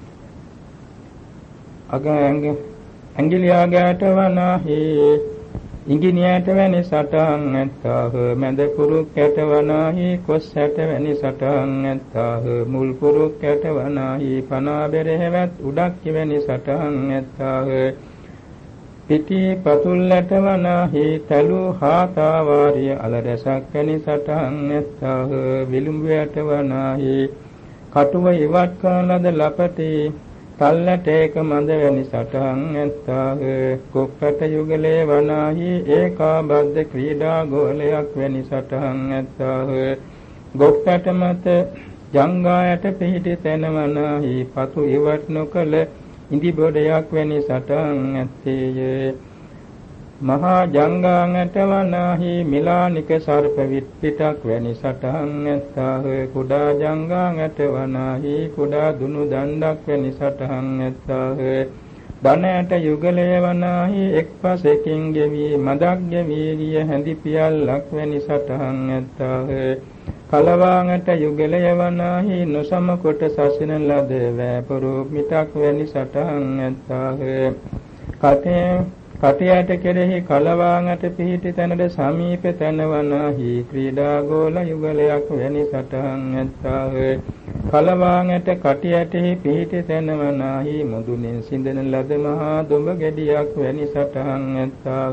අග ඇඟිලි අග ඇට වනාහි ඉංගිනියට වැනි සටහන් ඇත්තාහ. මැද පුරුක් ඇට වනාහි කොස් ඇට වැනි සටහන් ඇත්තාහ. මුල් පුරුක් ඇට වනාහි පනා බෙරහෙවත් උඩක් වැනි සටහන් ඇත්තාහ. පිටි පතුල් ඇට වනාහි තලු හාතා වාරිය අලරසක් වැනි සටහන් ඇත්තාහ. විලුඹ ඇට වනාහි කටුව ඉවත් කරනද ලපටි තල්ලට ඒක මඳ වැනි සටහන් ඇත්තාහ. කොප්පට යුගලේ වනාහි ඒකා බද්ධ ක්‍රීඩා ගෝලයක් වැනි සටහන් ඇත්තාහ. ගොප්පට මත ජංගායට පිහිටි තැන වනාහි පතු ඉවත් නොකළ ඉඳි බොඩයක් වැනි සටහන් ඇත්තේය. මහා ජංගාංගට වනාහි මිලානික සර්ප විත්පිටක් වැනි සටහන් ඇත්තාහ. කුඩා ජංගාංගට වනාහි කුඩා දුනු දණ්ඩක් වැනි සටහන් ඇත්තාහ. ධනයට යුගලය වනාහි එක් පසෙකින් ගෙවි මදක් ගෙවි ගිය හැඳි පියල්ලක් වැනි සටහන් ඇත්තාහ. කලවාංගට යුගලය වනාහි නොසම කොට සසින ලද වෑපරු මිටක් වැනි සටහන් ඇත්තාහ. කතේ කටයට කෙරෙහි කලවාංගට පිහිටි තැනට සමීප තැන වනාහි ක්‍රීඩා ගෝල යුගලයක් වැනි සටහන් ඇත්තාහ. කලවාංගට කටයටෙහි පිහිටි තැන වනාහි මුදුනින් සිඳන ලද මහා දුඹ ගෙඩියක් වැනි සටහන් ඇත්තාහ.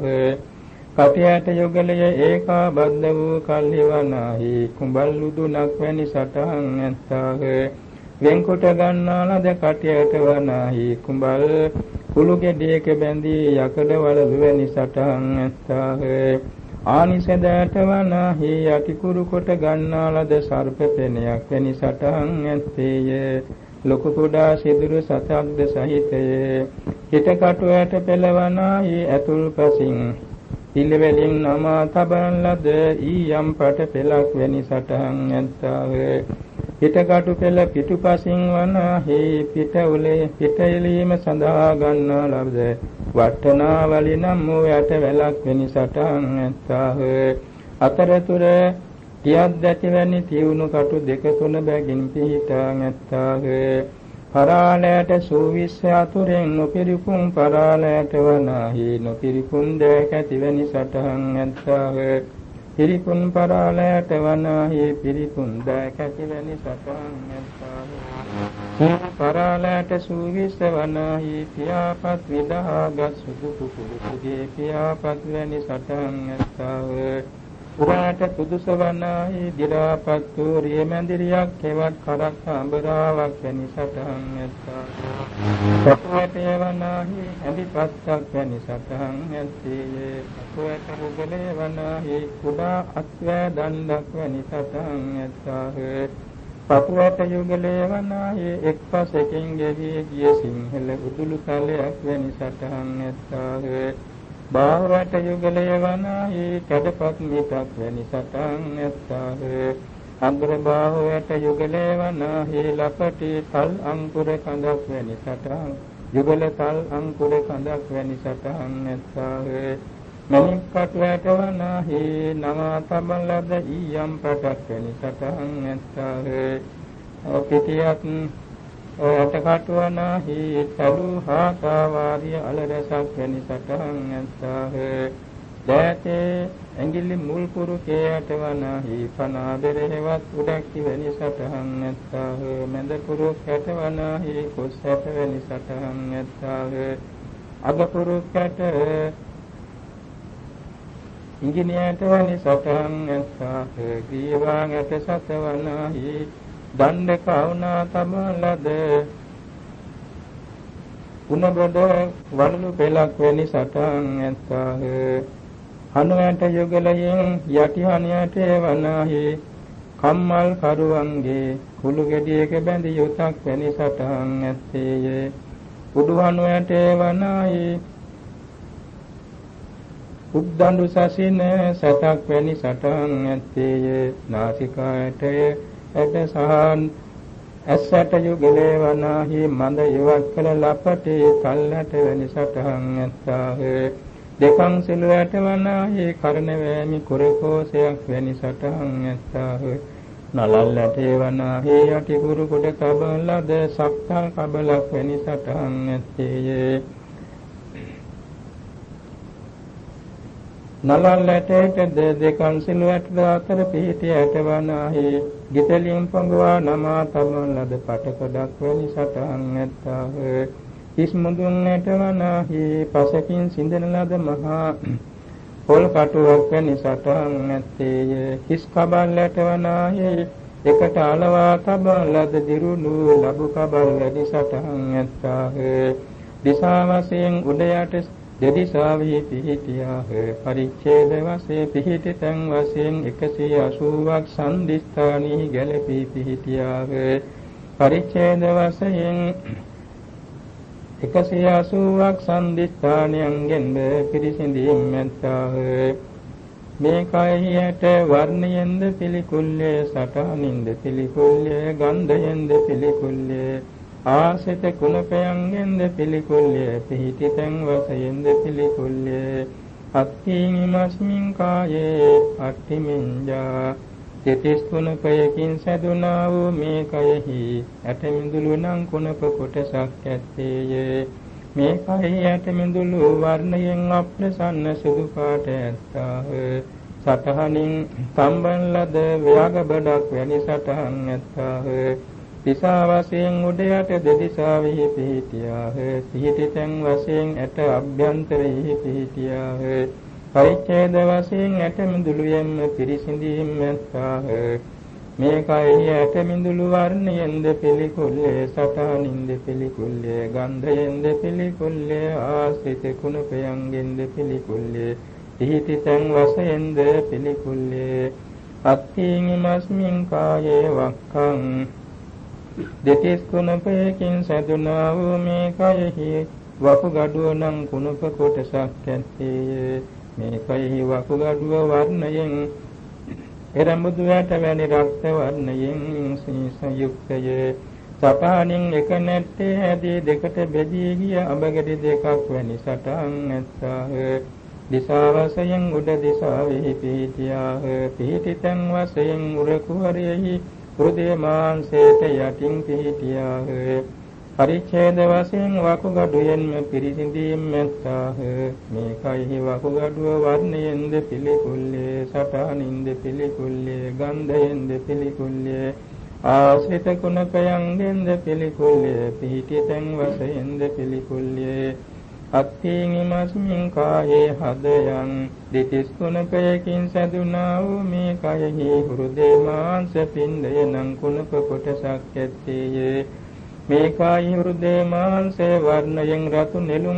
කටයට යුගලය ඒකා බද්ධ වූ කල්හි වනාහි කුඹල් ලුදුනක් වැනි සටහන් ඇත්තාහ. වෙන්කොට ගන්නා ලද කටයට වනාහි කුඹල් කුළු ගෙඩියක බැඳී යකඩ වලලු වැනි සටහන් ඇත්තාහ. ආනිසදයට වනාහි යටිකුරු කොට ගන්නා ලද සර්ප පෙනයක් වැනි සටහන් ඇත්තේය. ලොකු කුඩා සිදුරු සතක්ද සහිතය. හිටකටු ඇට පෙළවනාහි ඇතුල් පසින් පිළිවෙලින් නමා තබන ලද ඊයම් පට පෙළක් වැනි සටහන් ඇත්තාහ. පිටකටු පෙළ පිටුපසින් වනාහි පිට උලේ පිට එලීම සඳහා ගන්නා ලබද වට්ටනාවලි නම් වූ යට වැලක් වැනි සටහන් ඇත්තාහ. අතරතුර තියක් දැති වැනි තියුණු කටු දෙක තුන බැගින් පිහිටා ඇත්තාහ. පරාලයට සූවිස්ස අතුරෙන් නොපිරිපුන් පරාලයට වනාහි නොපිරිපුන් දැක ඇතිවැනි සටහන් ඇත්තාහ. පිරිපුන් පරාලයට වනාහි පිරිපුන් දැක ඇතිවැනි සටහන් ඇත්තාහ. පරාලයට සූවිස්ස වනාහි පියාපත් විදහාගත් සුදු කුකුළුගේ පියාපත් වැනි සටහන් ඇත්තාහ. පුරාට සුදුස වනාහි දිරාපත් සූරිය මැදිරියක් කෙවත් කරක් අඹරාවක් වැනි සටහන් ඇත්තාහ. සපුවට වනාහි ඇඳිපත්තක් වැනි සටහන් ඇත්තේය. සපුවට මුගලේ වනාහි කුඩා අත්වැ දණ්ඩක් වැනි සටහන් ඇත්තාහ. පපුවට යුගලේ වනාහි එක්පසකින් ගෙවි ගිය සිංහල උදුළු තලයක් වැනි සටහන් ඇත්තාහ. බාහුවට යුගලේ වනාහි කඩපත් මිටක් වැනි සටහන් ඇත්තාහ. අග්‍ර බාහුවට යුගලේ වනාහි ලපටි තල් අංකුර කඳක් වැනි සටහන් යුගල තල් අංකුර කඳක් වැනි සටහන් ඇත්තාහ. මණික් කටුවට වනාහි නවා තබන ලද ඊයම් පටක් වැනි සටහන් ඇත්තාහ. පිටියක් ඔයට කටුවනාහි තලු හාසා වාරිය අලරසක් වැනි සටහන් ඇත්තාහ. දෑතේ ඇඟිලි මුල් පුරුකයට වනාහි පනා බෙරහෙවත් උඩක් වැනි සටහන් ඇත්තාහ. මැද පුරුකයට වනාහි කොස් හැට වැනි සටහන් ඇත්තාහ. අග පුරුකයට ඉංගිනේට වැනි සටහන් ඇත්තාහ. ග්‍රීවාන් ඇට සත වනාහි දණ්ඩ කවුනා තබන ලද උණබඩ වඩලු පෙලක් වැනි සටහන් ඇත්තාහ. හනුවැට යුගලයෙන් යටි හනියට වනාහි කම්මල් කරුවන්ගේ කුළු ගෙඩියක බැඳි යුතක් වැනි සටහන් ඇත්තේය. උඩු හනුවැට වනාහි උද්දඬු සසින සතක් වැනි සටහන් ඇත්තේය. නාසිකායටය ඇට සහන් ඇසට යුගලේ වනාහි මඳ ඉවත් කළ ලපටි කල්ලට වැනි සටහන් ඇත්තාහ. දෙකං සිලුවට වනාහි කරන වෑමි කුරකෝසයක් වැනි සටහන් ඇත්තාහ. නලල්ලට වනාහි යටි කුරු කොට කබල ලද සක්තල් කබලක් වැනි සටහන් ඇත්තේය. නලල්ලට දෙකං සිලුවට අතර පිහිටි ඇට වනාහි ගිතලින් පඟවා නමා තබන ලද පටකොඩක් වැනි සටහන් ඇත්තාහ. හිස් මුදුන් ඇට වනාහි පසකින් සිඳන ලද මහා පොල් කටුවක් වැනි සටහන් ඇත්තේය. හිස් කබල් ඇට වනාහි එකට අලවා තබන ලද දිරුණු ලබු කබල් වැනි සටහන් ඇත්තාහ. දිසා වශයෙන් උඩ යට දෙදිසාවෙහි පිහිටියාහ. පරිච්ඡේද වශයෙන් පිහිටි තැන් වශයෙන් එකසිය අසූවක් සම්දිස්ථානී ගැලපී පිහිටියාහ. පරිච්ඡේද වශයෙන් එකසිය අසූවක් සම්දිස්ථානයන්ගෙන් පිරිසිඳීම් ඇත්තාහ. මේ කයෙහි ඇට වර්ණයෙන්ද පිළිකුල්ලේ සටහනින්ද පිළිකුල්ලේ ගන්ධයෙන්ද පිළිකුල්ලේ ආසිත කුණපයන්ගෙන්ද පිළිකුල්ලේ පිහිටි තැන් වශයෙන්ද පිළිකුල්ලේ අත්ථීනිමස්මින් කායේ අට්ඨිමින්ජා තෙතිස් කුණපයකින් සැදුනා වූ මේ කයෙහි ඇටමිඳුළු නම් කුණප කොටසක් ඇත්තේය. මේ කයෙහි ඇටමිඳුළු වර්ණයෙන් අප්‍රසන්න සුදු පාට ඇත්තාහ. සටහනින් සම්බන් ලද ව්‍යාග බඩක් වැනි සටහන් ඇත්තාහ. දිසා වශයෙන් උඩ යට දෙදිසාවෙහි පිහිටියාහ. පිහිටි තැන් වශයෙන් ඇට අභ්‍යන්තරෙහි පිහිටියාහ. පරිච්ඡේද වශයෙන් ඇටමිඳුළු යම් පිරිසිඳීම් ඇත්තාහ. මේ කයෙහි ඇටමිඳුළු වර්ණයෙන්ද පිළිකුල්ලේ සටහනින්ද පිළිකුල්ලේ ගන්ධයෙන්ද පිළිකුල්ලේ ආසිත කුණපයන්ගෙන්ද පිළිකුල්ලේ පිහිටි තැන් වශයෙන්ද පිළිකුල්ලේ අත්ථීනිමස්මින් කායේ වක්ඛං දෙතිස් කුණපයකින් සැදුනා වූ මේ කයෙහි වකුගඩුව නම් කුණප කොටසක් ඇත්තේය. මේ කයෙහි වකුගඩුව වර්ණයෙන් එරඹුදු ඇට වැනි රක්ත වර්ණයෙන් සංයුක්තය. සටහනින් එක නැට්ටේ හැදී දෙකට බෙදී ගිය අඹගෙඩි දෙකක් වැනි සටහන් ඇත්තාහ. දිසා වශයෙන් උඩ දිසාවෙහි පිහිටියාහ. පිහිටි තැන් වශයෙන් උර කුහරයෙහි හෘදය මාංශයට යටින් පිහිටියාහ. පරිච්ඡේද වශයෙන් වකුගඩුවෙන්ම පිරිසිඳීම් මෙත්තාහ මේ කයෙහි වකුගඩුව වර්ණයෙන්ද පිළිකුල්ලේ සටහනින්ද පිළිකුල්ලේ ගන්ධයෙන්ද පිළිකුල්ලේ ආශ්‍රිත කුණපයන්ගෙන්ද පිළිකුල්ලේ පිහිටි තැන් වශයෙන්ද පිළිකුල්ලේ අත්ථීන් ඉමස්මින් කායේ හදයන් දෙතිස් කුණපයකින් සැදුනා වූ මේ කයෙහි හෘදේ මාංශ පිණ්ඩය නම් කුණප කොටසක් ඇත්තේය මේ කායි හෘදේ මාංශේ වර්ණයෙන් රතු නෙළුම්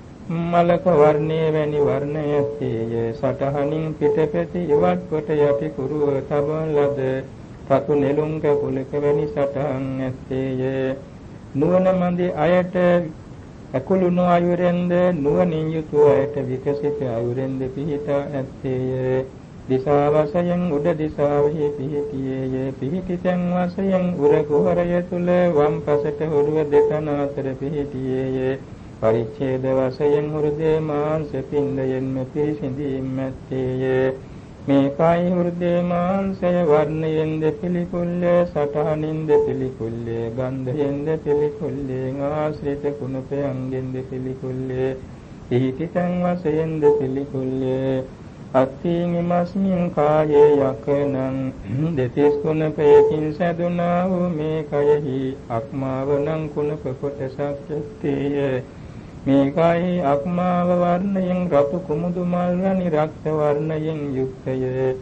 මලක වර්ණයේ වැනි වර්ණය ඇත්තේය සටහනින් පිටපැති ඉවත් කොට යටි කුරුව තබන ලද රතු නෙළුම් කැපුලක වැනි සටහන් ඇත්තේය නුවණ මැදි අයට අකුළුණු ආයුරෙන්ද නුවණින් යුතු අයට විකසිත ආයුරෙන්ද පිහිටා ඇත්තේය දිසා වශයෙන් උඩ දිසාවෙහි පිහිටියේය පිහිටි තැන් වශයෙන් උර කුහරය තුල වම් පසට හොරුව දෙකන අතර පිහිටියේය පරිච්ඡේද වශයෙන් හෘදේ මාංශ පිණ්ඩයෙන්ම පිරිසිඳීම් ඇත්තේය මේ කායි හෘදේ මාංශය වර්ණයෙන්ද පිළිකුල්ලේ සටහනින්ද පිළිකුල්ලේ ගන්ධයෙන්ද පිළිකුල්ලේ ආශ්‍රිත කුණපයන්ගෙන්ද පිළිකුල්ලේ පිහිටි තැන් වශයෙන්ද පිළිකුල්ලේ අත්ථීන් ඉමස්මින් කායේ යකනං දෙතිස් කුණපයකින් සැදුනා වූ මේ කයෙහි අක්මාවනං කුණප කොටසක් ඇත්තේය මේ කයෙහි අක්මාව වර්ණයෙන් රතු කුමුදු මල් වැනි රක්ත වර්ණයෙන් යුක්තය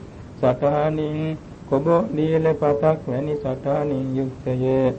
සටහනින් කොබ නිල පතක් වැනි සටහනින් යුක්තය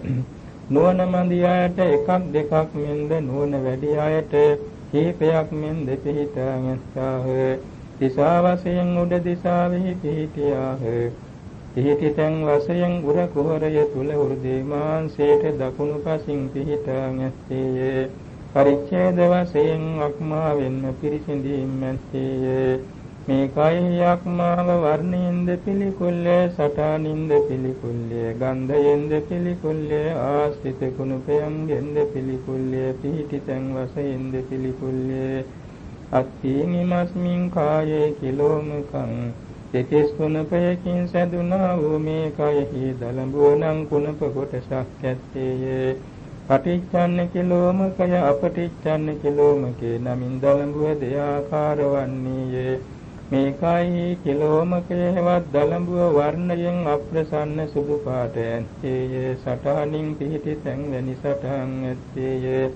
නුවණ මැදි අයට එකක් දෙකක් මෙන්ද නුවණ වැඩි අයට කීපයක් මෙන්ද පිහිටා ඇත්තාහ දිසා වශයෙන් උඩ දිසාවෙහි පිහිටියාහ පිහිටි තැන් වශයෙන් උර කුහරය තුල හෘදේ මාංශයට දකුණු පසින් පිහිටා ඇත්තේය පරිච්ඡේද වශයෙන් අක්මාවෙන්ම පිරිසිඳීම් ඇත්තේය මේ කයෙහි අක්මාව වර්ණයෙන්ද පිළිකුල්ලේ සටහනින්ද පිළිකුල්ලේ ගන්ධයෙන්ද පිළිකුල්ලේ ආශ්‍රිත කුණපයන්ගෙන්ද පිළිකුල්ලේ පිහිටි තැන් වශයෙන්ද පිළිකුල්ලේ අත්ථීන් ඉමස්මින් කායේ කිලෝමකං දෙතිස් කුණපයකින් සැදුනා වූ මේ කයෙහි දලඹුවනං කුණප කොටසක් ඇත්තේය පටිච්චන්න කිලෝමකය අපටිච්චන්න කිලෝමකේ නමින් දලඹුව දෙආකාර වන්නේය මේ කයෙහි කිලෝමකේ හෙවත් දලඹුව වර්ණයෙන් අප්‍රසන්න සුදු පාට ඇත්තේය සටහනින් පිහිටි තැන් වැනි සටහන් ඇත්තේය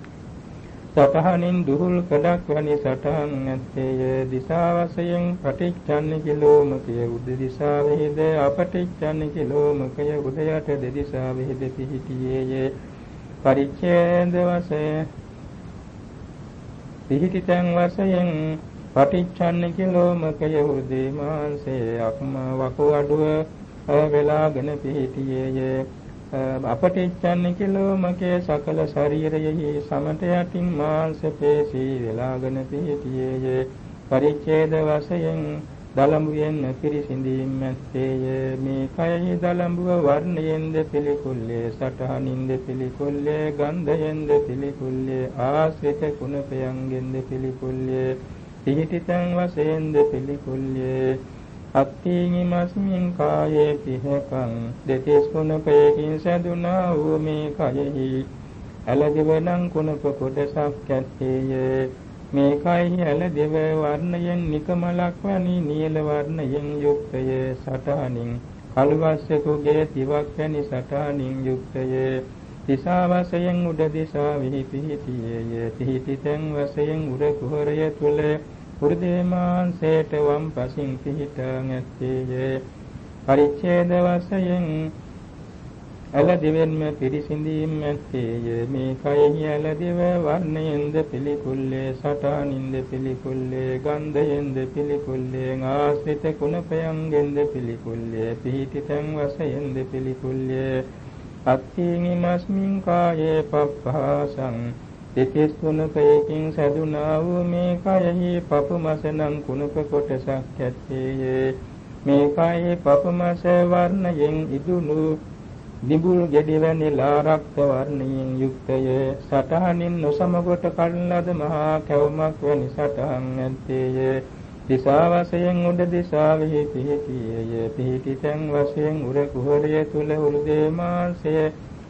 සටහනින් දුහුල් කඩක් වැනි සටහන් ඇත්තේය දිසා වශයෙන් පටිච්චන්න කිලෝමකය උද දිසාවෙහිද අපටිච්චන්න කිලෝමකය උද යට දෙදිසාවෙහිද පිහිටියේය පරිච්ඡේද වශයෙන් පිහිටි තැන් වශයෙන් පටිච්චන්න කිලෝමකය හෘදේ මාංශයේ අක්ම වකුගඩුව වෙලාගෙන පිහිටියේය අපටිච්චන්න කිලෝමකේ සකල ශරීරයෙහි සමට යටින් මාංශ පේශී වෙලාගෙන පිහිටියේය පරිච්ඡේද වශයෙන් දලඹුවෙන් පිරිසිඳීම් ඇත්තේය මේ කයෙහි දලඹුව වර්ණයෙන්ද පිළිකුල්ලේ සටහනින්ද පිළිකුල්ලේ ගන්ධයෙන්ද පිළිකුල්ලේ ආශ්‍රිත කුණපයන්ගෙන්ද පිළිකුල්ලේ පිහිටි තැන් වශයෙන්ද පිළිකුල්ලේ අත්ථීන් ඉමස්මින් කායේ පිහකං දෙතිස් කුණපයකින් සැදුනා වූ මේ කයෙහි ඇලදිවනං කුණප කොටසක් ඇත්තේය මේ කයෙහි ඇලදිව වර්ණයෙන් නිකමලක් වැනි නිල වර්ණයෙන් යුක්තය සටහනින් කළුවස්සෙකුගේ තිවක් වැනි සටහනින් යුක්තය දිසා වශයෙන් උඩ දිසාවෙහි පිහිටියේය පිහිටි තැන් වශයෙන් උර කුහරය තුල හෘදේ මාංශයට වම් පසින් පිහිටා ඇත්තේය පරිච්ඡේද වශයෙන් ඇලදිවෙන්ම පිරිසිඳීම් ඇත්තේය මේ කයෙහි ඇලදිව වර්ණයෙන්ද පිළිකුල්ලේ සටහනින්ද පිළිකුල්ලේ ගන්ධයෙන්ද පිළිකුල්ලේ ආශ්‍රිත කුණපයන්ගෙන්ද පිළිකුල්ලේ පිහිටි තැන් වශයෙන්ද පිළිකුල්ලේ අත්ථීන් ඉමස්මින් කායේ පප්පාසං දෙතිස් කුණපයකින් සැදුනා වූ මේ කයෙහි පපුමසනං කුණප කොටසක් ඇත්තේය මේ කයෙහි පපුමස වර්ණයෙන් ඉදුණු නිබුල් ගෙඩිවැනි ලාරක්ත වර්ණයෙන් යුක්තය සටහනින් නොසමකොට කල්ලද මහා කැවුමක් වැනි සටහන් ඇත්තේය දිසා වශයෙන් උඩ දිසාවෙහි පිහිටියේය පිහිටි තැන් වශයෙන් උර කුහරය තුල හෘදේ මාංශය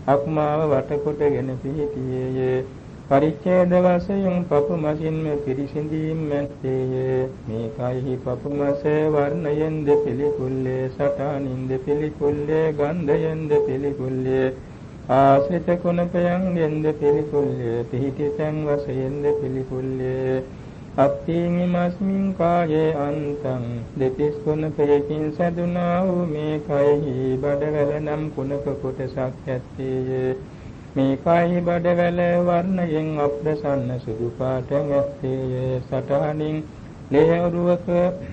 අක්මාව වටකොටගෙන පිහිටියේය. පරිච්ඡේද වශයෙන් පපු මසින්ම පිරිසිඳීම් ඇත්තේය. මේ කයෙහි පපු මස වර්ණයෙන්ද පිළිකුල්ලේ, සටහනින්ද පිළිකුල්ලේ, ගන්ධයෙන්ද පිළිකුල්ලේ, ආශ්‍රිත කුණපයන්ගෙන්ද පිළිකුල්ලේ, පිහිටි තැන් වශයෙන්ද පිළිකුල්ලේ. අත්ථීනිමස්මින් කායේ අන්තං දෙතිස් කුණපයකින් සැදුනා වූ මේ කයෙහි බඩවැල නම් කුණප කොටසක් ඇත්තේය. මේ කයෙහි බඩවැල වර්ණයෙන් අප්‍රසන්න සුදු පාටක් ඇත්තේය. සටහනින් ලේහරුවක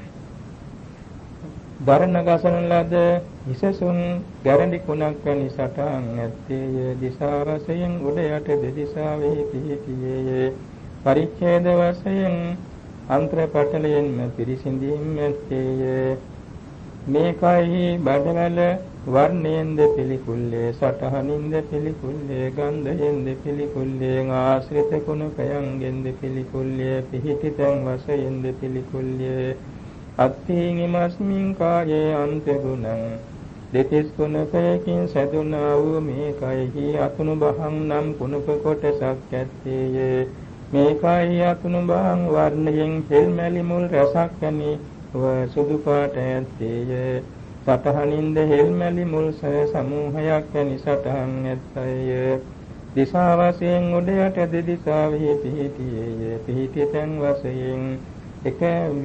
දරණ ගසන ලද හිසසුන් ගැරඬි කුණක් වැනි සටහන් ඇත්තේය. දිසා වශයෙන් උඩ යට දෙදිසාවෙහි පිහිටියේය. පරිච්ඡේද වශයෙන් අන්තර පටලයෙන්ම පිරිසිඳීම් ඇත්තේය. මේ කයෙහි බඩවැල වර්ණයෙන්ද පිළිකුල්ලේ, සටහනින්ද පිළිකුල්ලේ, ගන්ධයෙන්ද පිළිකුල්ලේ, ආශ්‍රිත කුණපයන්ගෙන්ද පිළිකුල්ලේ, පිහිටි තැන් වශයෙන්ද පිළිකුල්ලේ. අත්ථීනිමස්මින් කායේ අන්තගුණං දෙතිස් කුණපයකින් සැදුනා වූ මේ කයෙහි අතුණු බහං නම් කුණප කොටසක් ඇත්තේය. මේ කයෙහි අතුණු බහං වර්ණයෙන් හෙල්මැලි මුල් රසක් වැනි සුදු පාට ඇත්තේය. සටහනින්ද හෙල්මැලි මුල් සමූහයක් වැනි සටහන් ඇත්තේය. දිසා වශයෙන් උඩ යට දෙදිසාවෙහි පිහිටියේය. පිහිටි තැන් වශයෙන් එක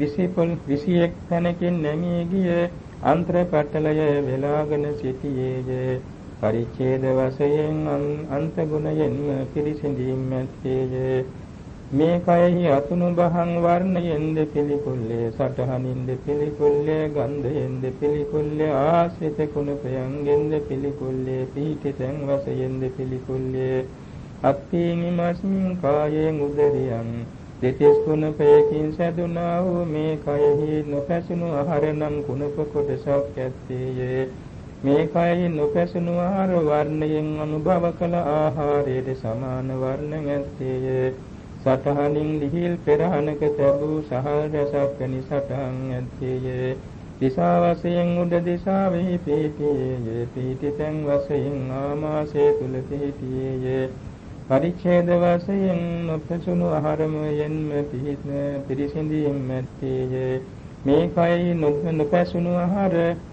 විසි එක් තැනකින් නැමී ගිය අන්තර පටලය වෙලාගෙන සිටියේය. පරිච්ඡේද වශයෙන් අන්ත ගුණයෙන්ම පිරිසිඳීම් ඇත්තේය. මේ කයෙහි අතුණු බහං වර්ණයෙන්ද පිළිකුල්ලේ, සටහනින්ද පිළිකුල්ලේ, ගන්ධයෙන්ද පිළිකුල්ලේ, ආශ්‍රිත කුණපයන්ගෙන්ද පිළිකුල්ලේ, පිහිටි තැන් වශයෙන්ද පිළිකුල්ලේ. අත්ථීනිමස්මින් කායෙන් උදරියං දෙතිස් කුණපයකින් සැදුනා වූ මේ කයෙහි නොපැසුණු ආහාර නම් කුණප කොටසක් ඇත්තේය. මේ කයෙහි නොපැසුණු ආහාර වර්ණයෙන් අනුභව කළ ආහාරයට සමාන වර්ණ ඇත්තේය. සටහනින් ලිහිල් පෙරහනක තැබූ සහල් රසක් වැනි සටහන් ඇත්තේය. දිසා වශයෙන් උඩ දිසාවෙහි පිහිටියේය. පිහිටි තැන් වශයෙන් ආමාශය තුල පිහිටියේය. පරිච්ඡේද වශයෙන් නොපැසුණු ආහාරමයෙන්ම පිහිට පිරිසිඳීම් ඇත්තේය. මේ කයෙහි නොපැසුණු ආහාර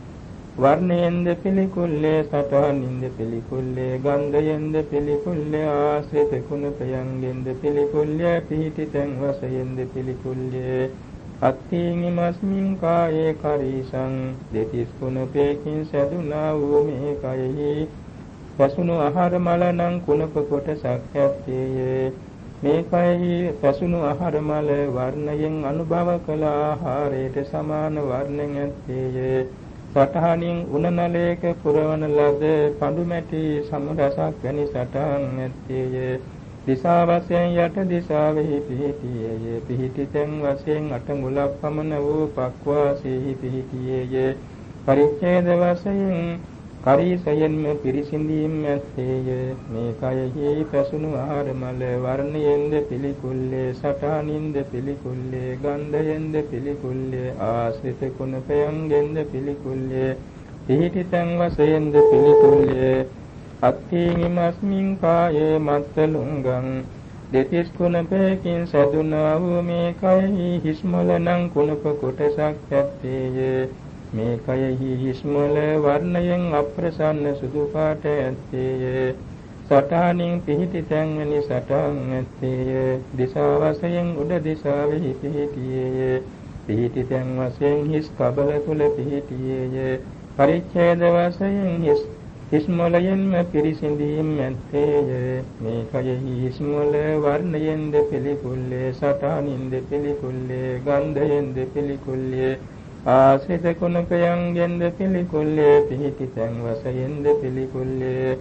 වර්ණයෙන්ද පිළිකුල්ලේ, සටහනින්ද පිළිකුල්ලේ, ගන්ධයෙන්ද පිළිකුල්ලේ, ආශ්‍රිත කුණපයන්ගෙන්ද පිළිකුල්ලේ, පිහිටි තැන් වශයෙන්ද පිළිකුල්ලේ. අත්ථීනිමස්මින් කායේ කරීසං දෙතිස් කුණපයකින් සැදුනා වූ මේ කයෙහි පැසුණු ආහාර මල නම් කුණප කොටසක් ඇත්තේය. මේ කයෙහි පැසුණු ආහාර මල වර්ණයෙන් අනුභව කළ ආහාරයට සමාන වර්ණයක් ඇත්තේය. සටහනින් උණ නලයක පුරවන ලද පඳු මැටි සමරසක් වැනි සටහන් ඇත්තේය. දිසා වශයෙන් යට දිසාවෙහි පිහිටියේය. පිහිටි තැන් වශයෙන් අටඟුලක් පමණ වූ පක්වාසෙහි පිහිටියේය. පරිච්ඡේද වශයෙන් කරීසයෙන්ම පිරිසිඳීම් ඇත්තේය. මේ කයෙහි පැසුණු ආහාර මල වර්ණයෙන්ද පිළිකුල්ලේ, සටහනින්ද පිළිකුල්ලේ, ගන්ධයෙන්ද පිළිකුල්ලේ, ආශ්‍රිත කුණපයන්ගෙන්ද පිළිකුල්ලේ, පිහිටි තැන් වශයෙන්ද පිළිකුල්ලේ. අත්ථීනිමස්මින් කායේ මත්තලුංගං දෙතිස් කුණපයකින් සැදුනා වූ මේ කයෙහි හිස්මොල නම් කුණප කොටසක් ඇත්තේය. මේ කයෙහි හිස්මොල වර්ණයෙන් අප්‍රසන්න සුදු පාට ඇත්තේය. සටහනින් පිහිටි තැන් වැනි සටහන් ඇත්තේය. දිසා වශයෙන් උඩ දිසාවෙහි පිහිටියේය. පිහිටි තැන් වශයෙන් හිස් කබල තුල පිහිටියේය. පරිච්ඡේද වශයෙන් හිස් හිස්මොලයෙන්ම පිරිසිඳීම් ඇත්තේය. මේ කයෙහි හිස්මොල වර්ණයෙන්ද පිළිකුල්ලේ, සටහනින්ද පිළිකුල්ලේ, ගන්ධයෙන්ද පිළිකුල්ලේ, ආශ්‍රිත කුණපයන්ගෙන්ද පිළිකුල්ලේ, පිහිටි තැන් වශයෙන්ද පිළිකුල්ලේ.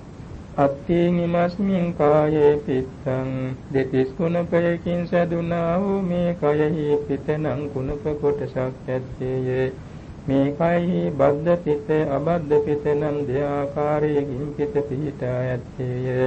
අත්ථීනිමස්මින් කායේ පිත්තං දෙතිස් කුණපයකින් සැදුනා වූ මේ කයෙහි පිතනම් කුණප කොටසක් ඇත්තේය. මේ කයෙහි බද්ධ පිත, අබද්ධ පිත නම් දෙආකාරයකින් පිත පිහිටා ඇත්තේය.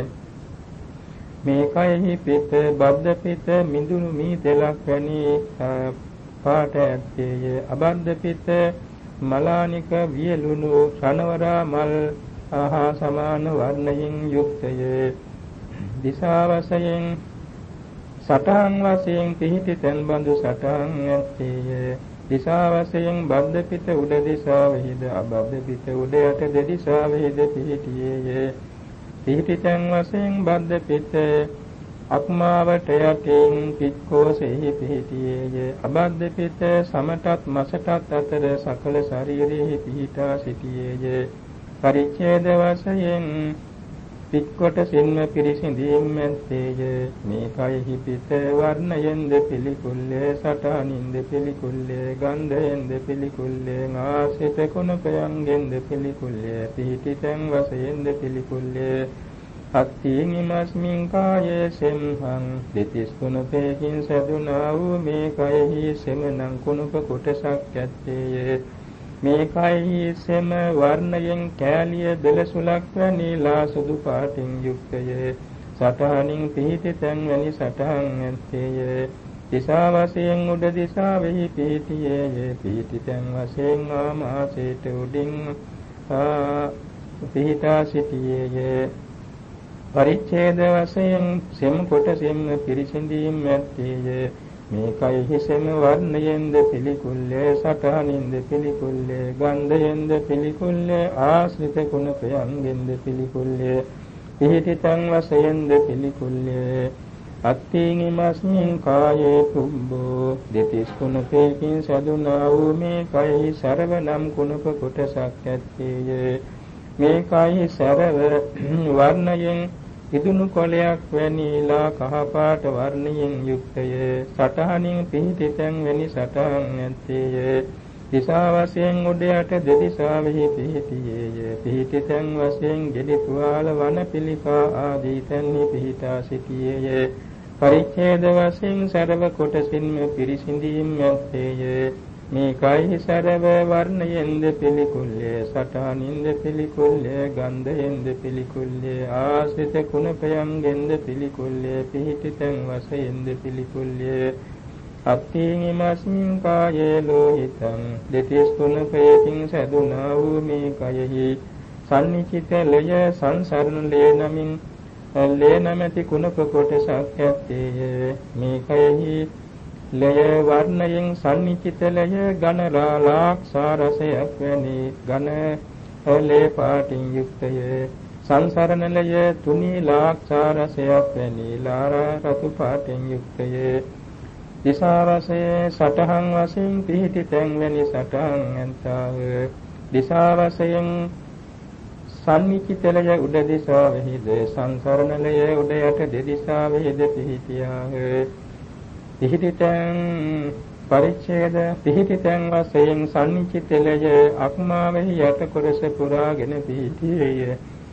මේ කයෙහි පිත, බද්ධ පිත මිදුණු මී තෙලක් වැනි පාට ඇත්තේය. අබද්ධ පිත මලානික වියලුණු රණවරා මල් ආහා සමාන වර්ණයෙන් යුක්තය. දිසා වශයෙන් සටහන් වශයෙන් පිහිටි තැන් බඳු සටහන් ඇත්තේය. දිසා වශයෙන් බද්ධ පිට උඩ දිසාවෙහිද අබද්ධ පිට උඩ යට දෙදිසාවෙහිද පිහිටියේය. පිහිටි තැන් වශයෙන් බද්ධ පිට අක්මාවට යටින් පික්කෝසෙහි පිහිටියේය. අබද්ධ පිට සමටත් මසටත් අතර සකල ශරීරෙහි පිහිටා සිටියේය. පරිච්ඡේද වශයෙන් පික්කොට සින්ම පිරිසිඳීම් ඇත්තේය. මේ කයෙහි පිට වර්ණයෙන්ද පිළිකුල්ලේ සටහනින්ද පිළිකුල්ලේ ගන්ධයෙන්ද පිළිකුල්ලේ ආසිත කුණපයන්ගෙන්ද පිළිකුල්ලේ පිහිටි තැන් වශයෙන්ද පිළිකුල්ලේ අත්ථීන් ඉමස්මින් කායේ සෙම්හං දෙතිස් කුණපයකින් සැදුනා වූ මේ කයෙහි සෙමනම් කුණප කොටසක් ඇත්තේය. මේ කයෙහි සෙම වර්ණයෙන් කෑලිය දෙලසුලක් වැනි ලා සුදු පාටින් යුක්තය. සටහනින් පිහිටි තැන් වැනි සටහන් ඇත්තේය. දිසා වශයෙන් උඩ දිසාවෙහි පිහිටියේය. පිහිටි තැන් වශයෙන් ආමාශයට උඩින් පිහිටා සිටියේය. පරිච්ඡේද වශයෙන් සෙම කොටසින් පිරිසිඳීම් ඇත්තේය. මේ කයෙහි සෙම වර්ණයෙන්ද පිළිකුල්ලේ සටහනින්ද පිළිකුල්ලේ ගන්ධයෙන්ද පිළිකුල්ලේ ආශ්‍රිත කුණපයන්ගෙන්ද පිළිකුල්ලේ පිහිටි තන් වශයෙන්ද පිළිකුල්ලේ අත්ථීන් ඉමස්මින් කායේ පුබ්බෝ දෙතිස් කුණපයකින් සැදුනා වූ මේ කයෙහි සරව නම් කුණප කොටසක් ඇත්තේය. මේ කයෙහි සරව වර්ණයෙන් ඉදුණු කොළයක් වැනි ලා කහපාට වර්ණයෙන් යුක්තය. සටහනින් පිහිටි තැන් වැනි සටහන් ඇත්තේය. දිසා වශයෙන් උඩ යට දෙදිසාවෙහි පිහිටියේය. පිහිටි තැන් වශයෙන් ගෙඩි තුවාල වන පිළිකා ආදී තැන්හි පිහිටා සිටියේය. පරිච්ඡේද වශයෙන් සරව කොටසින්ම පිරිසිඳීම් ඇත්තේය. මේ කයෙහි සරව වර්ණයෙන්ද පිළිකුල්ලේ සටහනින්ද පිළිකුල්ලේ ගන්ධයෙන්ද පිළිකුල්ලේ ආශ්‍රිත කුණපයන්ගෙන්ද පිළිකුල්ලේ පිහිටි තැන් වශයෙන්ද පිළිකුල්ලේ අත්ථීන් ඉමස්මින් කායේ ලෝහිතං දෙතිස් කුණපයකින් සැදුනා වූ මේ කයෙහි සන්නිචිත ලය සංසරණ ලේ නමින් ලේ නැමැති කුණප කොටසක් ඇත්තේය. මේ කයෙහි ලය වර්ණයෙන් සන්නිචිත ලය ඝන රාලාක්ෂා රසයක් වැනි ඝන ලේ පාටින් යුක්තය. සංසරණ ලය තුනී ලාක්ෂා රසයක් වැනි ලාරා රතු පාටින් යුක්තය. දිසා වශයෙන් සටහන් වශයෙන් පිහිටි තැන් වැනි සටහන් ඇත්තාව. දිසා වශයෙන් සන්නිචිත ලය උඩ දිසාවෙහිද සංසරණ ලය උඩ යට දෙදිසාවෙහිද පිහිටියාහ. පිහිටිතං පරිච්ඡේද පිහිටිතං වශයෙන් සන්නිචිත ලය අක්මාවෙහි යට කොටස පුරාගෙන පිහිටියේය.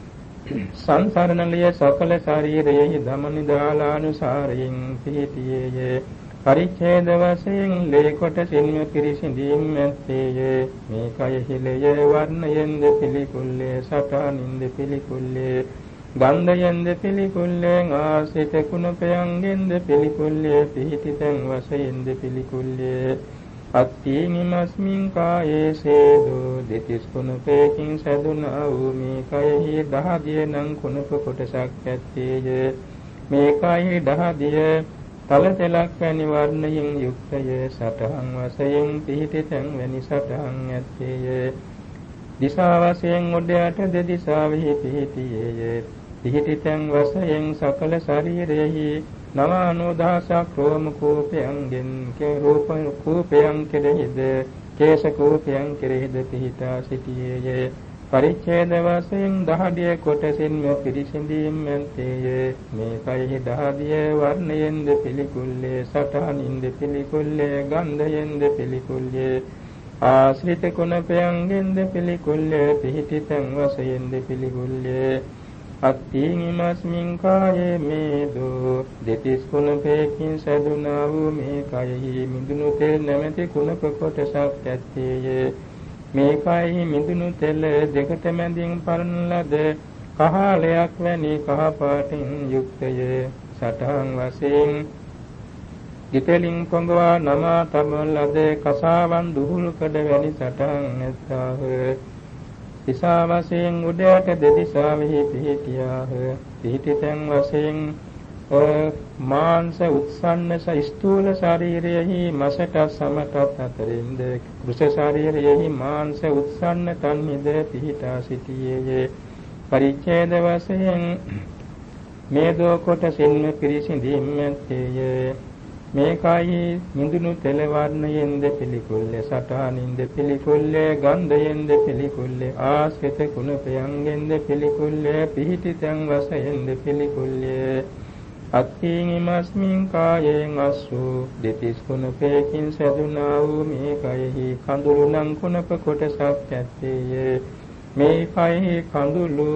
සංසරණ ලය සකල ශරීරයෙහි ධමනිදාලානුසාරයෙන් පිහිටියේය. පරිච්ඡේද වශයෙන් ලේ කොටසින්ම පිරිසිඳීම් ඇත්තේය. මේ කයෙහි ලය වර්ණයෙන්ද පිළිකුල්ලේ සටහනින්ද පිළිකුල්ලේ ගන්ධයෙන්ද පිළිකුල්ලේ ආශ්‍රිත කුණපයන්ගෙන්ද පිළිකුල්ලේ පිහිටි තැන් වශයෙන්ද පිළිකුල්ලේ අත්ථීන් ඉමස්මින් කායේ සේදෝ දෙතිස් කුණපයකින් සැදුනා වූ මේ කයෙහි දහදිය නම් කුණප කොටසක් ඇත්තේය. මේ කයෙහි දහදිය තලතලක් වැනි වර්ණයෙන් යුක්තය. සටහන් වශයෙන් පිහිටි තැන් වැනි සටහන් ඇත්තේය. දිසා වශයෙන් උඩ යට දෙදිසාවෙහි පිහිටියේය. පිහිටි තැන් වශයෙන් සකල ශරීරයෙහි නවානුදාසක් රෝම කූපයන්ගෙන් කේ රූප කූපයන් කෙරෙහිද කේශ කූපයන් කෙරෙහිද පිහිටා සිටියේය. පරිච්ඡේද වශයෙන් දහදිය කොටසින්ම පිරිසිඳීම් ඇත්තේය. මේ කයෙහි දහදිය වර්ණයෙන්ද පිළිකුල්ලේ සටහනින්ද පිළිකුල්ලේ ගන්ධයෙන්ද පිළිකුල්ලේ ආශ්‍රිත කුණපයන්ගෙන්ද පිළිකුල්ලේ පිහිටි තැන් වශයෙන්ද පිළිකුල්ලේ අත්ථීන් ඉමස්මින් කායේ මේදෝ දෙතිස් කුණපයකින් සැදුනා වූ මේ කයෙහි මිදුණු තෙල් නැමැති කුණප කොටසක් ඇත්තේය. මේ කයෙහි මිදුණු තෙල දෙකට මැදින් පරන ලද කහලයක් වැනි කහ පාටින් යුක්තය. සටහන් වශයෙන් ගිතලින් පොඟවා නමා තබන ලද කසාවන් දුහුළු කඩ වැනි සටහන් ඇත්තාහ. දිසා වශයෙන් උඩයට දෙදිසාවෙහි පිහිටියාහ. පිහිටි තැන් වශයෙන් මාංශ උත්සන්න ස්ථූල ශරීරයෙහි මසට සමටත් අතරින්ද කුස ශරීරයෙහි මාංශ උත්සන්න තන්හිද පිහිටා සිටියේය. පරිච්ඡේද වශයෙන් මේදෝ කොටසින්ම පිරිසිඳීම් ඇත්තේය. මේකයි මිඳුණු තෙල වර්ණයෙන්ද පිළිකුල්ලේ සටහනින්ද පිළිකුල්ලේ ගන්ධයෙන්ද පිළිකුල්ලේ ආශ්‍රිත කුණපයන්ගෙන්ද පිළිකුල්ලේ පිහිටි තැන් වශයෙන්ද පිළිකුල්ලේ අත්ථීන් ඉමස්මින් කායෙන් අස්සු දෙතිස් කුණපයකින් සැදුනා වූ මේ කයෙහි කඳුළු නම් කුණප කොටසක් ඇත්තේය. මේ කයෙහි කඳුළු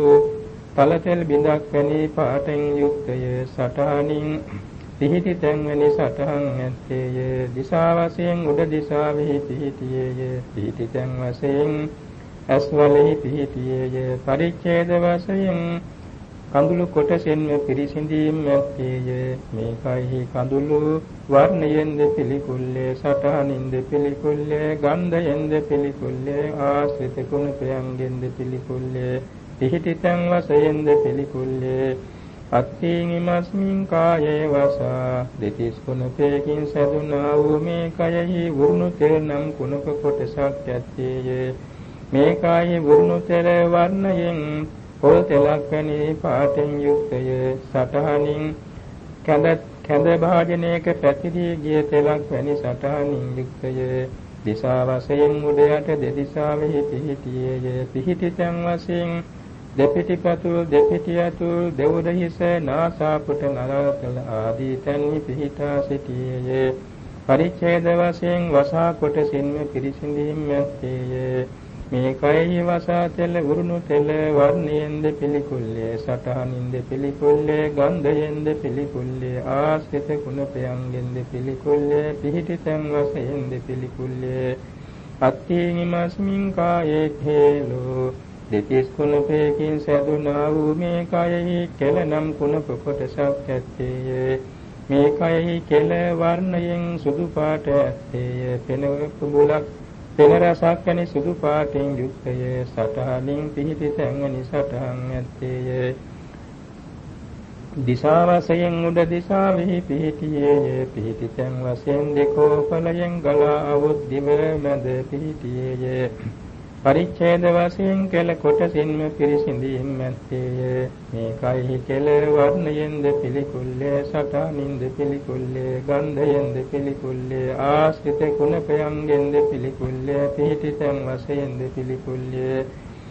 තලතෙල් බිඳක් වැනි පාටෙන් යුක්තය. සටහනින් පිහිටි තැන් වැනි සටහන් ඇත්තේය. දිසා වශයෙන් උඩ දිසාවෙහි පිහිටියේය. පිහිටි තැන් වශයෙන් ඇස්වලෙහි පිහිටියේය. පරිච්ඡේද වශයෙන් කඳුළු කොටසෙන්ම පිරිසිඳීම් ඇත්තේය. මේකයි කඳුළු වර්ණයෙන්ද පිළිකුල්ලේ සටහනින්ද පිළිකුල්ලේ ගන්ධයෙන්ද පිළිකුල්ලේ ආශ්‍රිත කුණපයන්ගෙන්ද පිළිකුල්ලේ පිහිටි තැන් වශයෙන්ද පිළිකුල්ලේ අත්ථීන් ඉමස්මින් කායේ වසා දෙතිස් කුණපයකින් සැදුනා වූ මේ කයෙහි වුරුණු තෙල් නම් කුණප කොටසක් ඇත්තේය. මේ කයෙහි වුරුණු තෙල් වර්ණයෙන් පොල් තෙලක් වැනි පාටෙන් යුක්තය. සටහනින් කැඳ කැඳ භාජනයක පැතිරී ගිය තෙලක් වැනි සටහනින් යුක්තය. දිසා වශයෙන් උඩ යට දෙදිසාවෙහි පිහිටියේය. පිහිටි තැන් වශයෙන් දෙපිටි පතුල් දෙපිටි අතුල් දෙවුර හිස නාසාපුට නරතල ආදී තැන්හි පිහිටා සිටියේය. පරිච්ඡේද වශයෙන් වසා කොටසින්ම පිරිසිඳීම් ඇත්තේය. මේ කයෙහි වසා තෙල වුරුණු තෙල වර්ණයෙන්ද පිළිකුල්ලේ සටහනින්ද පිළිකුල්ලේ ගන්ධයෙන්ද පිළිකුල්ලේ ආශ්‍රිත කුණපයන්ගෙන්ද පිළිකුල්ලේ පිහිටි තැන් වශයෙන්ද පිළිකුල්ලේ අත්ථීන් ඉමස්මින් කායේ හේලෝ දෙතිස් කුණපයකින් සැදුනා වූ මේ කයෙහි කෙල නම් කුණප කොටසක් ඇත්තේය. මේ කයෙහි කෙල වර්ණයෙන් සුදු පාට ඇත්තේය. පෙන කුඹුලක් පෙන රසක් වැනි සුදු පාටින් යුක්තය. සටහනින් පිහිටි තැන් වැනි සටහන් ඇත්තේය. දිසා වශයෙන් උඩ දිසාවෙහි පිහිටියේය. පිහිටි තැන් වශයෙන් දෙකෝපලයෙන් ගලා අවුත් දිව මැද පිහිටියේය. පරිච්ඡේද වශයෙන් කෙල කොටසින්ම පිරිසිඳීම් ඇත්තේය. මේ කයෙහි කෙල වර්ණයෙන්ද පිළිකුල්ලේ සටහනින්ද පිළිකුල්ලේ ගන්ධයෙන්ද පිළිකුල්ලේ ආශ්‍රිත කුණපයන්ගෙන්ද පිළිකුල්ලේ පිහිටි තැන් වශයෙන්ද පිළිකුල්ලේ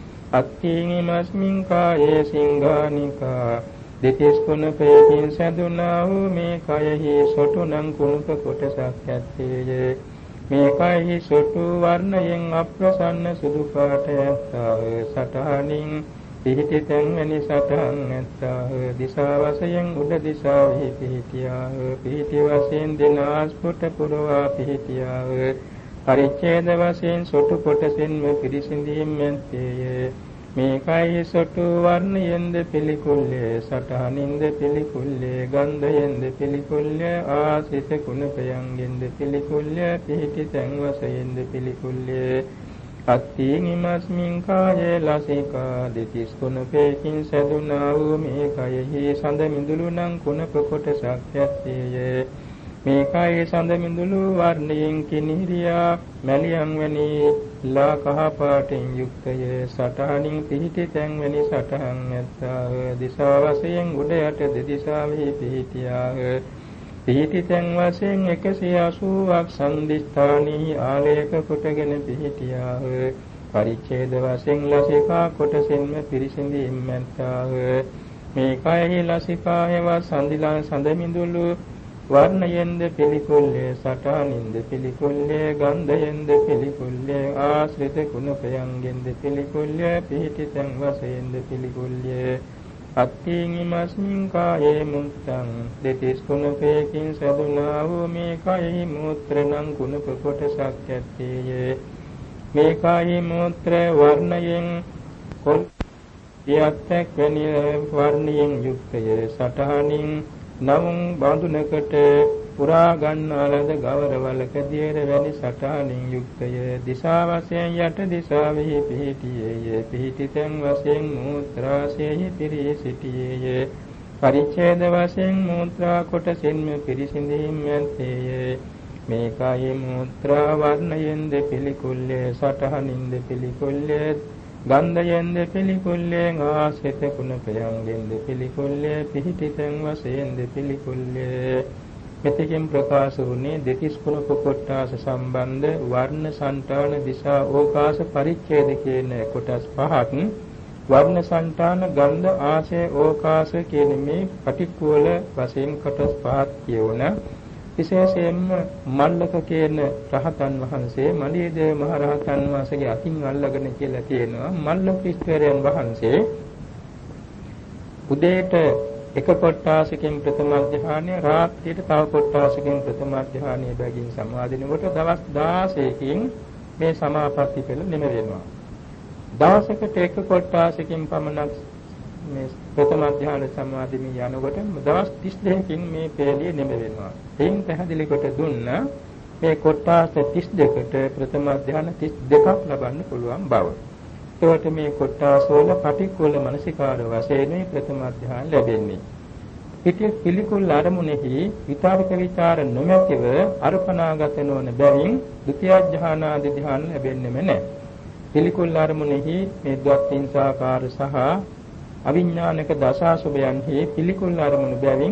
අත්ථීන් ඉමස්මින් කායේ සිංහානිකා දෙතිස් කුණපයකින් සැදුනා වූ මේ කයෙහි සොටු නම් කුණප කොටසක් ඇත්තේය. මේ කයෙහි සොටු වර්ණයෙන් අප්‍රසන්න සුදු පාට ඇත්තාහ. සටහනින් පිහිටි තැන් වැනි සටහන් ඇත්තාහ. දිසා වශයෙන් උඩ දිසාවෙහි පිහිටියාහ. පිහිටි වශයෙන් දෙනාස්පුට පුරවා පිහිටියාහ. පරිච්ඡේද වශයෙන් සොටු කොටසින්ම පිරිසිඳීම් ඇත්තේය. මේ කයෙහි සොටු වර්ණයෙන්ද පිළිකුල්ලේ සටහනින්ද පිළිකුල්ලේ ගන්ධයෙන්ද පිළිකුල්ලේ ආශ්‍රිත කුණපයන්ගෙන්ද පිළිකුල්ලේ පිහිටි තැන් වශයෙන්ද පිළිකුල්ලේ අත්ථීන් ඉමස්මින් කායේ ලසිකා දෙතිස් කුණපයකින් සැදුනා වූ මේ කයෙහි සඳ මිඳුළු නම් කුණප කොටසක් ඇත්තේය. මේ කයෙහි සඳ මිඳුළු වර්ණයෙන් කිනිහිරියා මැලියම් වැනි ලා කහ පාටින් යුක්තය. සටහනින් පිහිටි තැන් වැනි සටහන් ඇත්තාහ. දිසා වශයෙන් උඩ යට දෙදිසාවෙහි පිහිටියාහ. පිහිටි තැන් වශයෙන් එකසිය අසූවක් සම්දිස්ථානී ආලේක කොටගෙන පිහිටියාහ. පරිච්ඡේද වශයෙන් ලසිකා කොටසින්ම පිරිසිඳීම් ඇත්තාහ. මේ කයෙහි ලසිකා හේවත් සඳිලා සඳ මිඳුළු වර්ණයෙන්ද පිළිකුල්ලේ සටහනින්ද පිළිකුල්ලේ ගන්ධයෙන්ද පිළිකුල්ලේ ආශ්‍රිත කුණපයන්ගෙන්ද පිළිකුල්ලේ පිහිටි තැන් වශයෙන්ද පිළිකුල්ලේ අත්ථීන් ඉමස්මින් කායේ මුත්තං දෙතිස් කුණපයකින් සැදුනා වූ මේ කයෙහි මූත්‍ර නම් කුණප කොටසක් ඇත්තේය. මේ කයෙහි මූත්‍ර වර්ණයෙන් කොල් පියත්තක් වැනි වර්ණයෙන් යුක්තය. සටහනින් නවුන් බඳුනකට පුරා ගන්නාලද ගවරවලක දියර වැනි සටහනින් යුක්තය. දිසා වශයෙන් යට දිසාවෙහි පිහිටියේය. පිහිටි තැන් වශයෙන් මූත්‍රාශයෙහි පිරී සිටියේය. පරිච්ඡේද වශයෙන් මූත්‍රා කොටසින්ම පිරිසිඳීම් ඇත්තේය. මේකයි මූත්‍රා වර්ණයෙන්ද පිළිකුල්ලේ සටහනින්ද පිළිකුල්ලේ ගන්ධයෙන්ද පිළිකුල්ලේ ආසිත කුණපයන්ගෙන්ද පිළිකුල්ලේ පිහිටි තැන් වශයෙන්ද පිළිකුල්ලේ. මෙතකින් ප්‍රකාශ වුණේ දෙතිස් කුණප කොටාස සම්බන්ධ වර්ණ සංඨාන දිශා ඕකාශ පරිච්ඡේද කියන කොටස් පහක්. වර්ණ සංඨාන ගන්ධ ආශය ඕකාශ කියන මේ පටික්කුල වශයෙන් කොටස් පහක් කියවන විශේෂයෙන්ම මල්ලක කියන රහතන් වහන්සේ මලියදේව මහ රහතන් වහන්සේගේ අතින් අල්ලගෙන කියලා තියෙනවා. මල්ලක ඉස්තරයන් වහන්සේ උදේට එක කොටාසකින් ප්‍රථම ධ්‍යානය, රාත්‍රියට තව කොටාසකින් ප්‍රථම ධ්‍යානය බැගින් සමාදිනකොට දවස් දාසයකින් මේ සමාපatti පෙළ නිම වෙනවා. දවසකට එක කොටාසකින් පමණක් මේ ප්‍රථම ධ්‍යාන සමාධිමින් යනකොට දවස් තිස් දෙකකින් මේ පෙළිය නිම වෙනවා. එයින් පැහැදිලි කොට දුන්න මේ කොටාස තිස් දෙකට ප්‍රථම ධ්‍යාන තිස් දෙකක් ලබන්න පුළුවන් බව. ඒකට මේ කොටාස වල පටික්කුල මනසිකාර වශයෙන් ප්‍රථම ධ්‍යාන ලැබෙන්නේ. පිටි පිළිකුල් අරමුණෙහි විතරක විචාර නොමැතිව අර්පණාගත නොවන බැවින් ද්විතිය ධ්‍යාන ආදී ධ්‍යාන ලැබෙන්නේම නැහැ. පිළිකුල් අරමුණෙහි මේ ද්වත්ින්සාකාර සහ අවිඥානික දසාසුභයන්හි පිළිකුල් අරමුණු බැවින්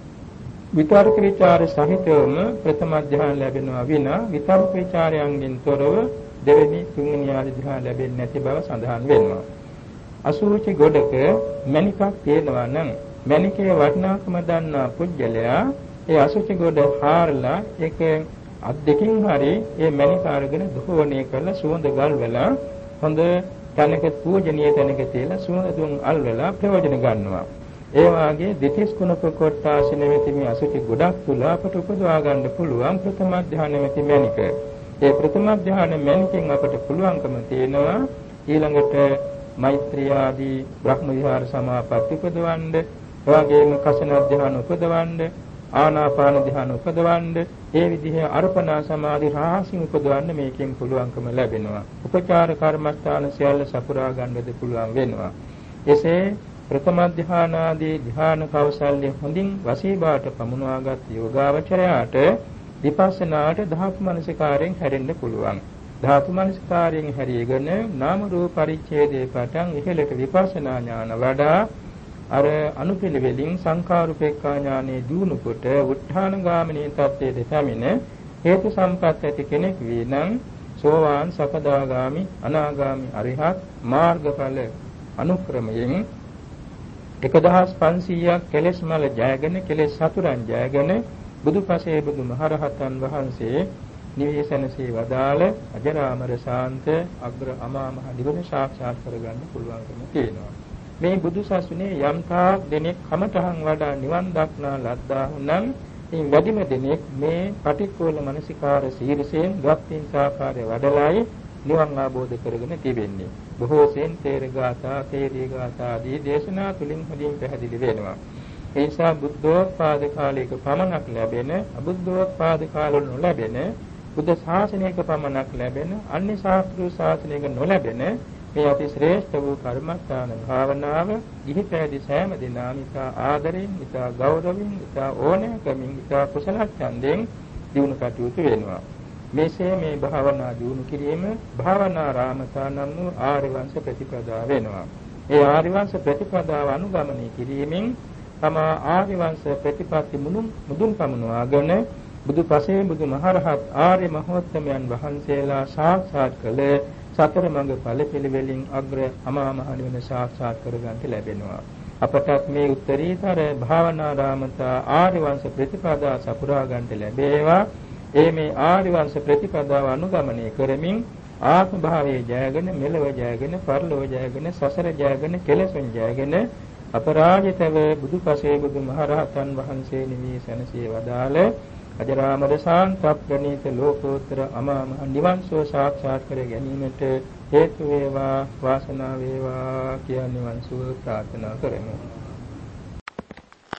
විතරක විචාර සහිතවම ප්‍රථම ධ්‍යාන ලැබෙනවා විනා විතරක විචාරයන්ගෙන් තොරව දෙවෙනි තුන්වෙනි ආදී ධ්‍යාන ලැබෙන්නේ නැති බව සඳහන් වෙනවා. අසුචි ගොඩක මණිකක් තියෙනවා නම් මණිකේ වටිනාකම දන්නා පුජ්‍යලයා ඒ අසුචි ගොඩ හාරලා ඒක අත් දෙකින් හරි ඒ මණික අරගෙන දෝවණය කරලා සුවඳ ගල්වලා හොඳ තැනක පූජනීය තැනක තියලා සුවඳ දුම් අල්වලා ප්‍රයෝජන ගන්නවා. ඒ වාගේ දෙතිස් කුණප කොටාසින වෙති මේ අසුචි ගොඩක් තුල අපට උපදවා ගන්න පුළුවන් ප්‍රථම ධ්‍යාන වෙති මණික. ඒ ප්‍රථම ධ්‍යාන මණිකෙන් අපට පුළුවන්කම තියෙනවා ඊළඟට මෛත්‍රී ආදී බ්‍රහ්ම විහාර සමාපatti උපදවන්න, එවාගේම කසන ධ්‍යාන උපදවන්න, ආනාපාන ධ්‍යාන උපදවන්න, ඒ විදිහේ අර්පණා සමාධි රාශි උපදවන්න මේකෙන් පුළුවන්කම ලැබෙනවා. උපචාර කර්මස්ථාන සියල්ල සපුරා ගන්නද පුළුවන් වෙනවා. එසේ ප්‍රථම ධ්‍යාන ආදී ධ්‍යාන කෞශල්‍ය හොඳින් වශීභාවට පමුණවාගත් යෝගාවචරයාට විපස්සනාට ධාතු මනසිකාරයෙන් හැරෙන්න පුළුවන්. ධාතු මනසිකාරයෙන් හැරීගෙන නාම රූප පරිච්ඡේදයේ පටන් ඉහළට විපස්සනා ඥාන වඩා අර අනුපිළිවෙලින් සංඛාරුපේක්ඛා ඥානෙ දිනු කොට උත්ථාන ගාමිනී තත්ත්වයට පැමිණ හේතු සම්පත් ඇති කෙනෙක් වේ නම් සෝවාන් සකදාගාමි අනාගාමි අරිහත් මාර්ගඵල අනුක්‍රමයෙන් එක දහස් පන්සීයක් කෙලෙස් මල ජයගෙන කෙලෙස් සතුරන් ජයගෙන බුදුපසේ බුදුමහරහතන් වහන්සේ නිවේසනසේ වදාළ අජරාමර ශාන්ත අග්‍ර අමා මහ නිවන සාක්ෂාත් කරගන්න පුළුවන්කම තියෙනවා. මේ බුදු සසුනේ යම් තාක් දෙනෙක් කමඨහන් වඩා නිවන් දක්නා ලද්දා වුණනම් මේ වැඩිම දෙනෙක් මේ පටික්කුල මනසිකාර සීරසෙන් ගප්තින් සාකාරය වඩලායි නිවන් අවබෝධ කරගෙන තිබෙන්නේ. බොහෝ සෙන් තේර ගාථා, තේරී ගාථා ආදී දේශනා තුලින් හොඳින් පැහැදිලි වෙනවා. ඒ නිසා බුද්ධෝත්පාද කාලයක පමණක් ලැබෙන, අබුද්ධෝත්පාද කාලවල නොලැබෙන, බුද්ධ ශාසනයක පමණක් ලැබෙන, අන්‍ය ශාස්ත්‍රීය ශාසනයක නොලැබෙන මේ අති ශ්‍රේෂ්ඨ වූ කර්මස්ථාන භාවනාව ගිහි පැවිදි සෑම දිනම ඉතා ආදරෙන්, ඉතා ගෞරවයෙන්, ඉතා ඕනෑකමින්, ඉතා කුසල ඡන්දයෙන් දිනු කටයුතු වෙනවා. මේසේ මේ භාවනා දිනු කිරීම භාවනා රාමතා නම් වූ ආර්ය වංශ ප්‍රතිපදාව වෙනවා. ඒ ආර්ය වංශ ප්‍රතිපදාව අනුගමනය කිරීමෙන් තමා ආර්ය වංශ ප්‍රතිපatti මුදුන් මුදුන් පමුණවාගෙන බුදු පසේ බුදු මහරහත් ආර්ය මහෝත්තමයන් වහන්සේලා සාක්ෂාත් කළ සතර මඟ ඵල පිළිවෙලින් අග්‍ර අමා මහ නිවන සාක්ෂාත් කරගන්නට ලැබෙනවා. අපටත් මේ උත්තරීතර භාවනා රාමතා ආර්ය වංශ ප්‍රතිපදා සපුරා ගන්නට ලැබේවා. ඒ මේ ආර්ය වංශ ප්‍රතිපදාව අනුගමනය කරමින් ආත්ම භාවයේ ජයගෙන, මෙලව ජයගෙන, පරලොව ජයගෙන, සසර ජයගෙන, කෙලෙසුන් ජයගෙන අපරාජිතව බුදුපසේ බුදු මහරහතන් වහන්සේ නිවී සැනසී වදාළ අජරාමර ශාන්ත ප්‍රණීත ලෝකෝත්තර අමා මහ නිවන් සුව සාක්ෂාත් කර ගැනීමට හේතු වේවා, වාසනාව වේවා කියන නිවන් සුව ප්‍රාර්ථනා කරමු.